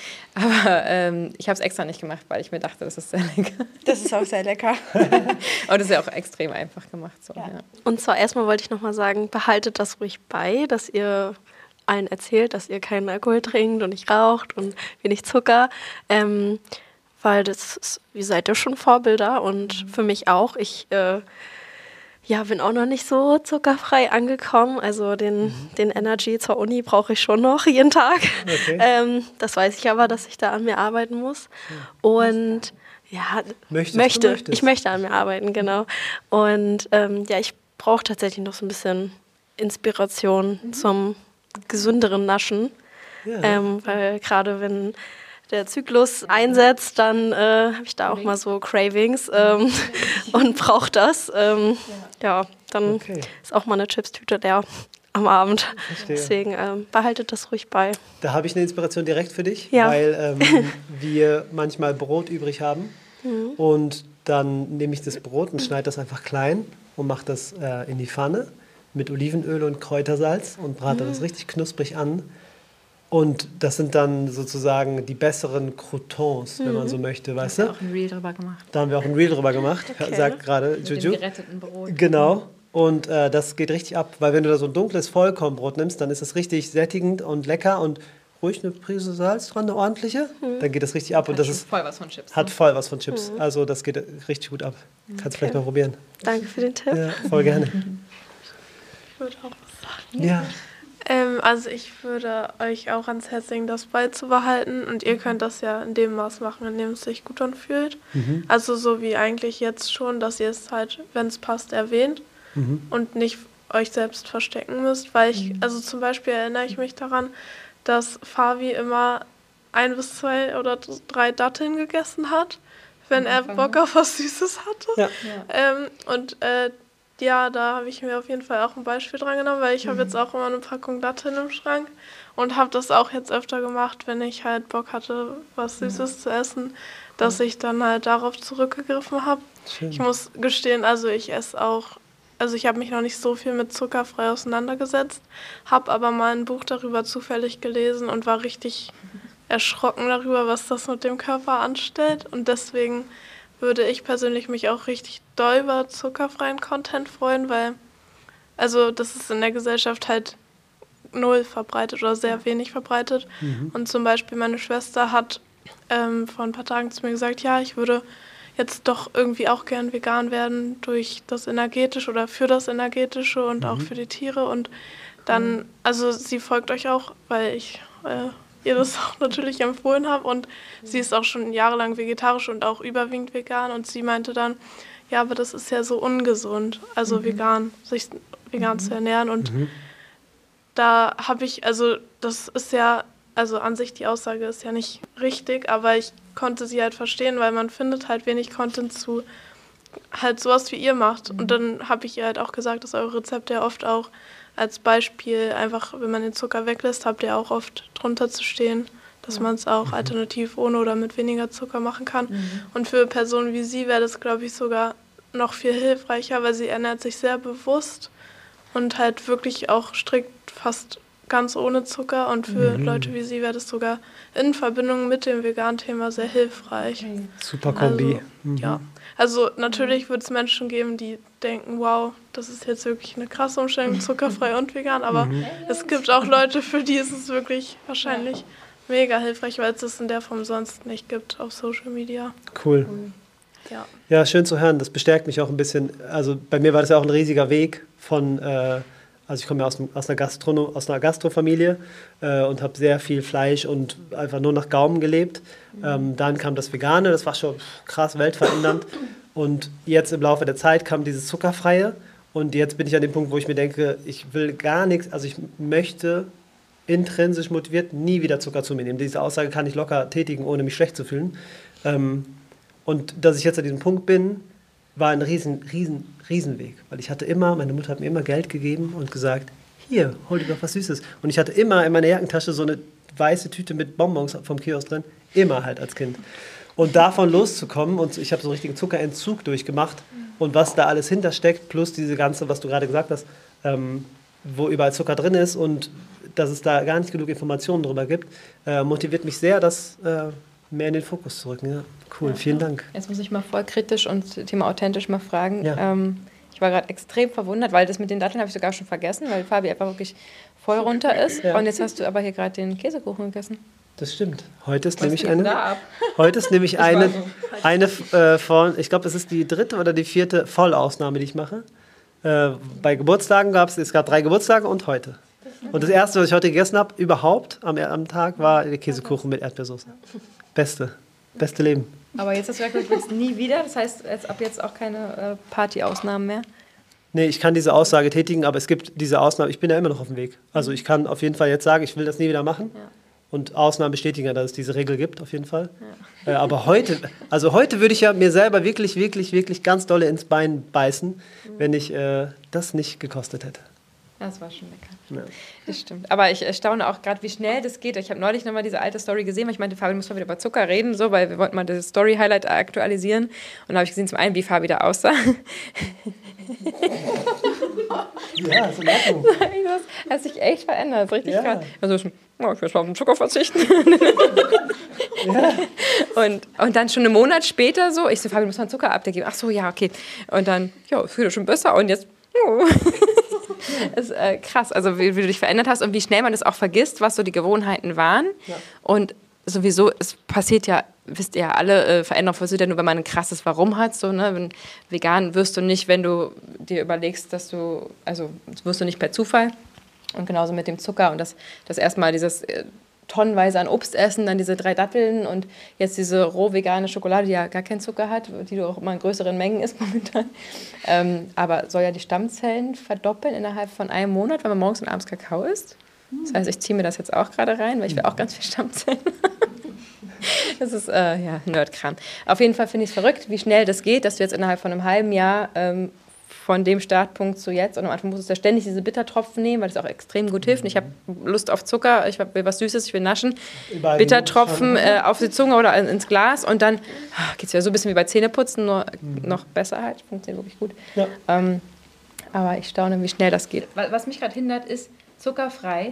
aber ähm, ich habe es extra nicht gemacht, weil ich mir dachte, das ist sehr lecker. Das ist auch sehr lecker. Und das ist ja auch extrem einfach gemacht. So, ja. Ja. Und zwar erstmal wollte ich nochmal sagen, behaltet das ruhig bei, dass ihr allen erzählt, dass ihr keinen Alkohol trinkt und nicht raucht und wenig Zucker, ähm, weil das ist, ihr seid ja schon Vorbilder und für mich auch. Ich äh, ja, bin auch noch nicht so zuckerfrei angekommen, also den, mhm. den Energy zur Uni brauche ich schon noch jeden Tag. Okay. Ähm, das weiß ich aber, dass ich da an mir arbeiten muss und ja, Möchtest möchte, ich möchte an mir arbeiten, genau. Und ähm, ja, ich brauche tatsächlich noch so ein bisschen Inspiration mhm. zum gesünderen Naschen, ja. ähm, weil gerade wenn der Zyklus einsetzt, dann äh, habe ich da auch mal so Cravings ähm, und brauche das. Ähm, ja. ja, dann okay. ist auch mal eine Chipstüte leer am Abend. Verstehe. Deswegen ähm, behaltet das ruhig bei. Da habe ich eine Inspiration direkt für dich, ja. weil ähm, wir manchmal Brot übrig haben mhm. und dann nehme ich das Brot und schneide das einfach klein und mache das äh, in die Pfanne mit Olivenöl und Kräutersalz und brate mhm. das richtig knusprig an. Und das sind dann sozusagen die besseren Croutons, mhm. wenn man so möchte, weißt du? Da haben wir auch ein Reel drüber gemacht. Da haben wir auch ein Reel drüber gemacht, okay. sagt gerade Juju. Mit dem geretteten Brot. Genau. Und äh, das geht richtig ab, weil wenn du da so ein dunkles Vollkornbrot nimmst, dann ist es richtig sättigend und lecker und ruhig eine Prise Salz dran, eine ordentliche, mhm. dann geht es richtig ab. Hat und das ist voll was von Chips. Hat ne? voll was von Chips. Mhm. Also das geht richtig gut ab. Kannst du okay. vielleicht mal probieren. Danke für den Tipp. Ja, voll gerne. Ich würde auch was sagen. Ja. Ähm, also ich würde euch auch ans Herz legen, das beizubehalten. Und ihr könnt das ja in dem Maß machen, in dem es sich gut anfühlt. Mhm. Also so wie eigentlich jetzt schon, dass ihr es halt, wenn es passt, erwähnt. Mhm. Und nicht euch selbst verstecken müsst. Weil ich, also zum Beispiel erinnere ich mich daran, dass Fabi immer ein bis zwei oder drei Datteln gegessen hat, wenn er Bock auf was Süßes hatte. Ja. Ähm, und äh, ja, da habe ich mir auf jeden Fall auch ein Beispiel dran genommen, weil ich mhm. habe jetzt auch immer eine Packung Datteln im Schrank und habe das auch jetzt öfter gemacht, wenn ich halt Bock hatte, was Süßes ja. zu essen, dass ich dann halt darauf zurückgegriffen habe. Ich muss gestehen, also ich esse auch, also ich habe mich noch nicht so viel mit zuckerfrei auseinandergesetzt, habe aber mal ein Buch darüber zufällig gelesen und war richtig erschrocken darüber, was das mit dem Körper anstellt. Und deswegen würde ich persönlich mich auch richtig doll über zuckerfreien Content freuen, weil also das ist in der Gesellschaft halt null verbreitet oder sehr wenig verbreitet. Mhm. Und zum Beispiel meine Schwester hat ähm, vor ein paar Tagen zu mir gesagt, ja, ich würde jetzt doch irgendwie auch gern vegan werden durch das Energetische oder für das Energetische und mhm. auch für die Tiere. Und dann, also sie folgt euch auch, weil ich äh, ihr das auch natürlich empfohlen habe und sie ist auch schon jahrelang vegetarisch und auch überwiegend vegan und sie meinte dann, ja, aber das ist ja so ungesund, also mhm. vegan, sich vegan mhm. zu ernähren und mhm. da habe ich, also das ist ja, also an sich die Aussage ist ja nicht richtig, aber ich konnte sie halt verstehen, weil man findet halt wenig Content zu halt sowas wie ihr macht mhm. und dann habe ich ihr halt auch gesagt, dass eure Rezepte ja oft auch als Beispiel einfach, wenn man den Zucker weglässt, habt ihr auch oft drunter zu stehen, dass ja. man es auch alternativ ohne oder mit weniger Zucker machen kann. Mhm. Und für Personen wie sie wäre das, glaube ich, sogar noch viel hilfreicher, weil sie ernährt sich sehr bewusst und halt wirklich auch strikt fast ganz ohne Zucker. Und für mhm. Leute wie sie wäre das sogar in Verbindung mit dem Vegan-Thema sehr hilfreich. Okay. Super Kombi. Also, mhm. ja. Also natürlich wird es Menschen geben, die denken, wow, das ist jetzt wirklich eine krasse Umstellung, zuckerfrei und vegan, aber mhm. es gibt auch Leute, für die ist es wirklich wahrscheinlich mega hilfreich, weil es das in der Form sonst nicht gibt auf Social Media. Cool. Ja. Ja, schön zu hören, das bestärkt mich auch ein bisschen. Also bei mir war das ja auch ein riesiger Weg von, äh, also ich komme ja aus, aus einer Gastronom, aus einer Gastrofamilie äh, und habe sehr viel Fleisch und einfach nur nach Gaumen gelebt. Mhm. Ähm, dann kam das Vegane, das war schon krass weltverändernd. Und jetzt im Laufe der Zeit kam dieses Zuckerfreie. Und jetzt bin ich an dem Punkt, wo ich mir denke, ich will gar nichts, also ich möchte intrinsisch motiviert nie wieder Zucker zu mir nehmen. Diese Aussage kann ich locker tätigen, ohne mich schlecht zu fühlen. Ähm, und dass ich jetzt an diesem Punkt bin, war ein riesen, riesen, Riesenweg. Weil ich hatte immer, meine Mutter hat mir immer Geld gegeben und gesagt, hier, hol dir doch was Süßes. Und ich hatte immer in meiner Jackentasche so eine weiße Tüte mit Bonbons vom Kiosk drin. Immer halt als Kind. Und davon loszukommen, und ich habe so einen richtigen Zuckerentzug durchgemacht. Und was da alles hintersteckt, plus diese ganze, was du gerade gesagt hast, ähm, wo überall Zucker drin ist und dass es da gar nicht genug Informationen drüber gibt, äh, motiviert mich sehr, das äh, mehr in den Fokus zu rücken. Ja, cool, ja, vielen Dank. Jetzt muss ich mal voll kritisch und Thema authentisch mal fragen. Ja. Ähm, ich war gerade extrem verwundert, weil das mit den Datteln habe ich sogar schon vergessen, weil Fabi einfach wirklich voll runter ist. Ja. Und jetzt hast du aber hier gerade den Käsekuchen gegessen. Das stimmt. Heute ist nämlich eine, heute ist nämlich eine, eine äh, von, ich glaube, es ist die dritte oder die vierte Vollausnahme, die ich mache. Äh, bei Geburtstagen gab es, es gab drei Geburtstage und heute. Und das erste, was ich heute gegessen habe, überhaupt am, am Tag, war der Käsekuchen mit Erdbeersoße. Beste, beste Leben. Aber jetzt hast du gesagt, du willst nie wieder, das heißt jetzt, ab jetzt auch keine äh, Partyausnahmen mehr? Nee, ich kann diese Aussage tätigen, aber es gibt diese Ausnahmen, ich bin ja immer noch auf dem Weg. Also ich kann auf jeden Fall jetzt sagen, ich will das nie wieder machen. Ja. Und Ausnahmen bestätigen ja, dass es diese Regel gibt, auf jeden Fall. Ja. Äh, aber heute, also heute würde ich ja mir selber wirklich, wirklich, wirklich ganz dolle ins Bein beißen, mhm. wenn ich äh, das nicht gekostet hätte. Das war schon lecker. Ja. Das stimmt. Aber ich staune auch gerade, wie schnell das geht. Ich habe neulich nochmal diese alte Story gesehen, weil ich meinte, Fabi muss mal wieder über Zucker reden, so, weil wir wollten mal das Story-Highlight aktualisieren. Und da habe ich gesehen, zum einen, wie Fabi da aussah. Ja, ist in Ordnung. Das hat sich echt verändert, das ist richtig ja. krass. Also schon, oh, ich will mal auf den Zucker verzichten. Ja. und, und dann schon einen Monat später so, ich so, Fabi, du musst mal einen Zucker abgeben. Ach so, ja, okay. Und dann, ja, es fühlt schon besser und jetzt, oh. Das ist äh, krass, also wie, wie du dich verändert hast und wie schnell man das auch vergisst, was so die Gewohnheiten waren. Ja. Und sowieso, es passiert ja, wisst ihr ja alle, äh, Veränderung passiert ja nur, wenn man ein krasses Warum hat. So, ne? Wenn, vegan wirst du nicht, wenn du dir überlegst, dass du, also das wirst du nicht per Zufall. Und genauso mit dem Zucker und das, das erstmal dieses äh, tonnenweise an Obst essen, dann diese drei Datteln und jetzt diese roh vegane Schokolade, die ja gar keinen Zucker hat, die du auch immer in größeren Mengen isst momentan. Ähm, aber soll ja die Stammzellen verdoppeln innerhalb von einem Monat, wenn man morgens und abends Kakao isst. Das heißt, ich ziehe mir das jetzt auch gerade rein, weil ich will auch ganz viel Stammzellen. Das ist äh, ja Nerdkram. Auf jeden Fall finde ich es verrückt, wie schnell das geht, dass du jetzt innerhalb von einem halben Jahr ähm, von dem Startpunkt zu jetzt, und am Anfang musstest du ständig diese Bittertropfen nehmen, weil das auch extrem gut hilft. Und ich habe Lust auf Zucker, ich will was Süßes, ich will naschen. Überall Bittertropfen äh, auf die Zunge oder ins Glas und dann ah, geht es ja so ein bisschen wie bei Zähneputzen, nur mhm. noch besser halt, funktioniert wirklich gut. Ja. Ähm, aber ich staune, wie schnell das geht. Was mich gerade hindert, ist zuckerfrei.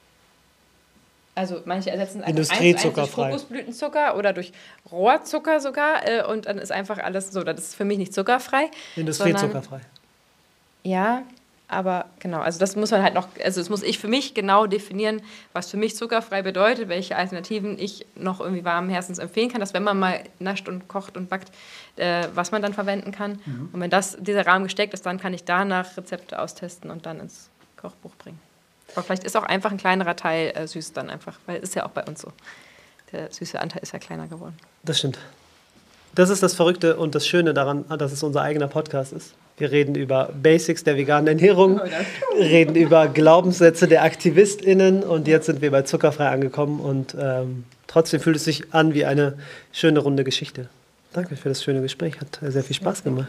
Also manche ersetzen einfach Industriezuckerfrei. Durch Kokosblütenzucker oder durch Rohrzucker sogar äh, und dann ist einfach alles so, das ist für mich nicht zuckerfrei. Industriezuckerfrei. Ja, aber genau, also das muss man halt noch, also das muss ich für mich genau definieren, was für mich zuckerfrei bedeutet, welche Alternativen ich noch irgendwie warmen Herzens empfehlen kann, dass wenn man mal nascht und kocht und backt, äh, was man dann verwenden kann. Mhm. Und wenn das dieser Rahmen gesteckt ist, dann kann ich danach Rezepte austesten und dann ins Kochbuch bringen. Aber vielleicht ist auch einfach ein kleinerer Teil äh, süß dann einfach, weil es ist ja auch bei uns so. Der süße Anteil ist ja kleiner geworden. Das stimmt. Das ist das Verrückte und das Schöne daran, dass es unser eigener Podcast ist. Wir reden über Basics der veganen Ernährung, reden über Glaubenssätze der AktivistInnen und jetzt sind wir bei Zuckerfrei angekommen und ähm, trotzdem fühlt es sich an wie eine schöne, runde Geschichte. Danke für das schöne Gespräch, hat sehr viel Spaß gemacht.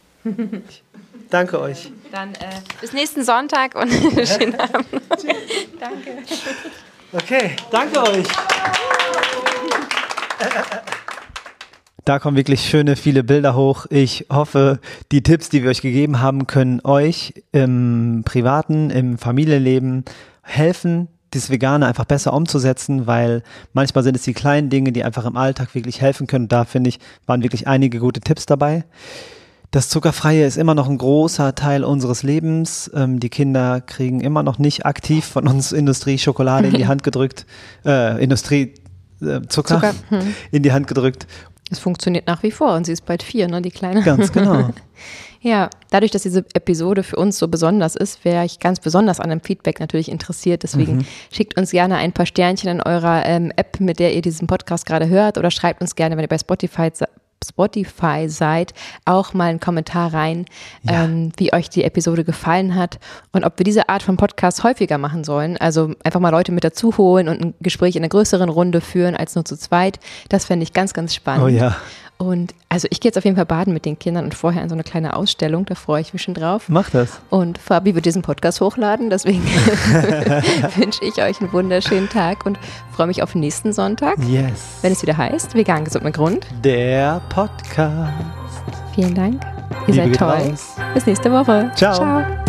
Danke euch. Dann äh, bis nächsten Sonntag und schönen Abend. Danke. Okay, danke euch. Da kommen wirklich schöne, viele Bilder hoch. Ich hoffe, die Tipps, die wir euch gegeben haben, können euch im privaten, im Familienleben helfen, das Vegane einfach besser umzusetzen, weil manchmal sind es die kleinen Dinge, die einfach im Alltag wirklich helfen können. Und da, finde ich, waren wirklich einige gute Tipps dabei. Das Zuckerfreie ist immer noch ein großer Teil unseres Lebens. Ähm, die Kinder kriegen immer noch nicht aktiv von uns Industrieschokolade in die Hand gedrückt, äh, Industrie äh, Zucker, Zucker. Hm. in die Hand gedrückt. Es funktioniert nach wie vor und sie ist bald vier, ne, die Kleine. Ganz genau. Ja, dadurch, dass diese Episode für uns so besonders ist, wäre ich ganz besonders an einem Feedback natürlich interessiert. Deswegen mhm. schickt uns gerne ein paar Sternchen in eurer ähm, App, mit der ihr diesen Podcast gerade hört, oder schreibt uns gerne, wenn ihr bei Spotify Spotify seid, auch mal einen Kommentar rein, ja. ähm, wie euch die Episode gefallen hat und ob wir diese Art von Podcast häufiger machen sollen. Also einfach mal Leute mit dazu holen und ein Gespräch in einer größeren Runde führen als nur zu zweit. Das fände ich ganz, ganz spannend. Oh ja. Und also ich gehe jetzt auf jeden Fall baden mit den Kindern und vorher in so eine kleine Ausstellung, da freue ich mich schon drauf. Mach das. Und Fabi wird diesen Podcast hochladen, deswegen wünsche ich euch einen wunderschönen Tag und freue mich auf nächsten Sonntag, yes. wenn es wieder heißt, vegan gesund mit Grund. Der Podcast. Vielen Dank, ihr Liebe seid toll. raus. Bis nächste Woche. Ciao. Ciao.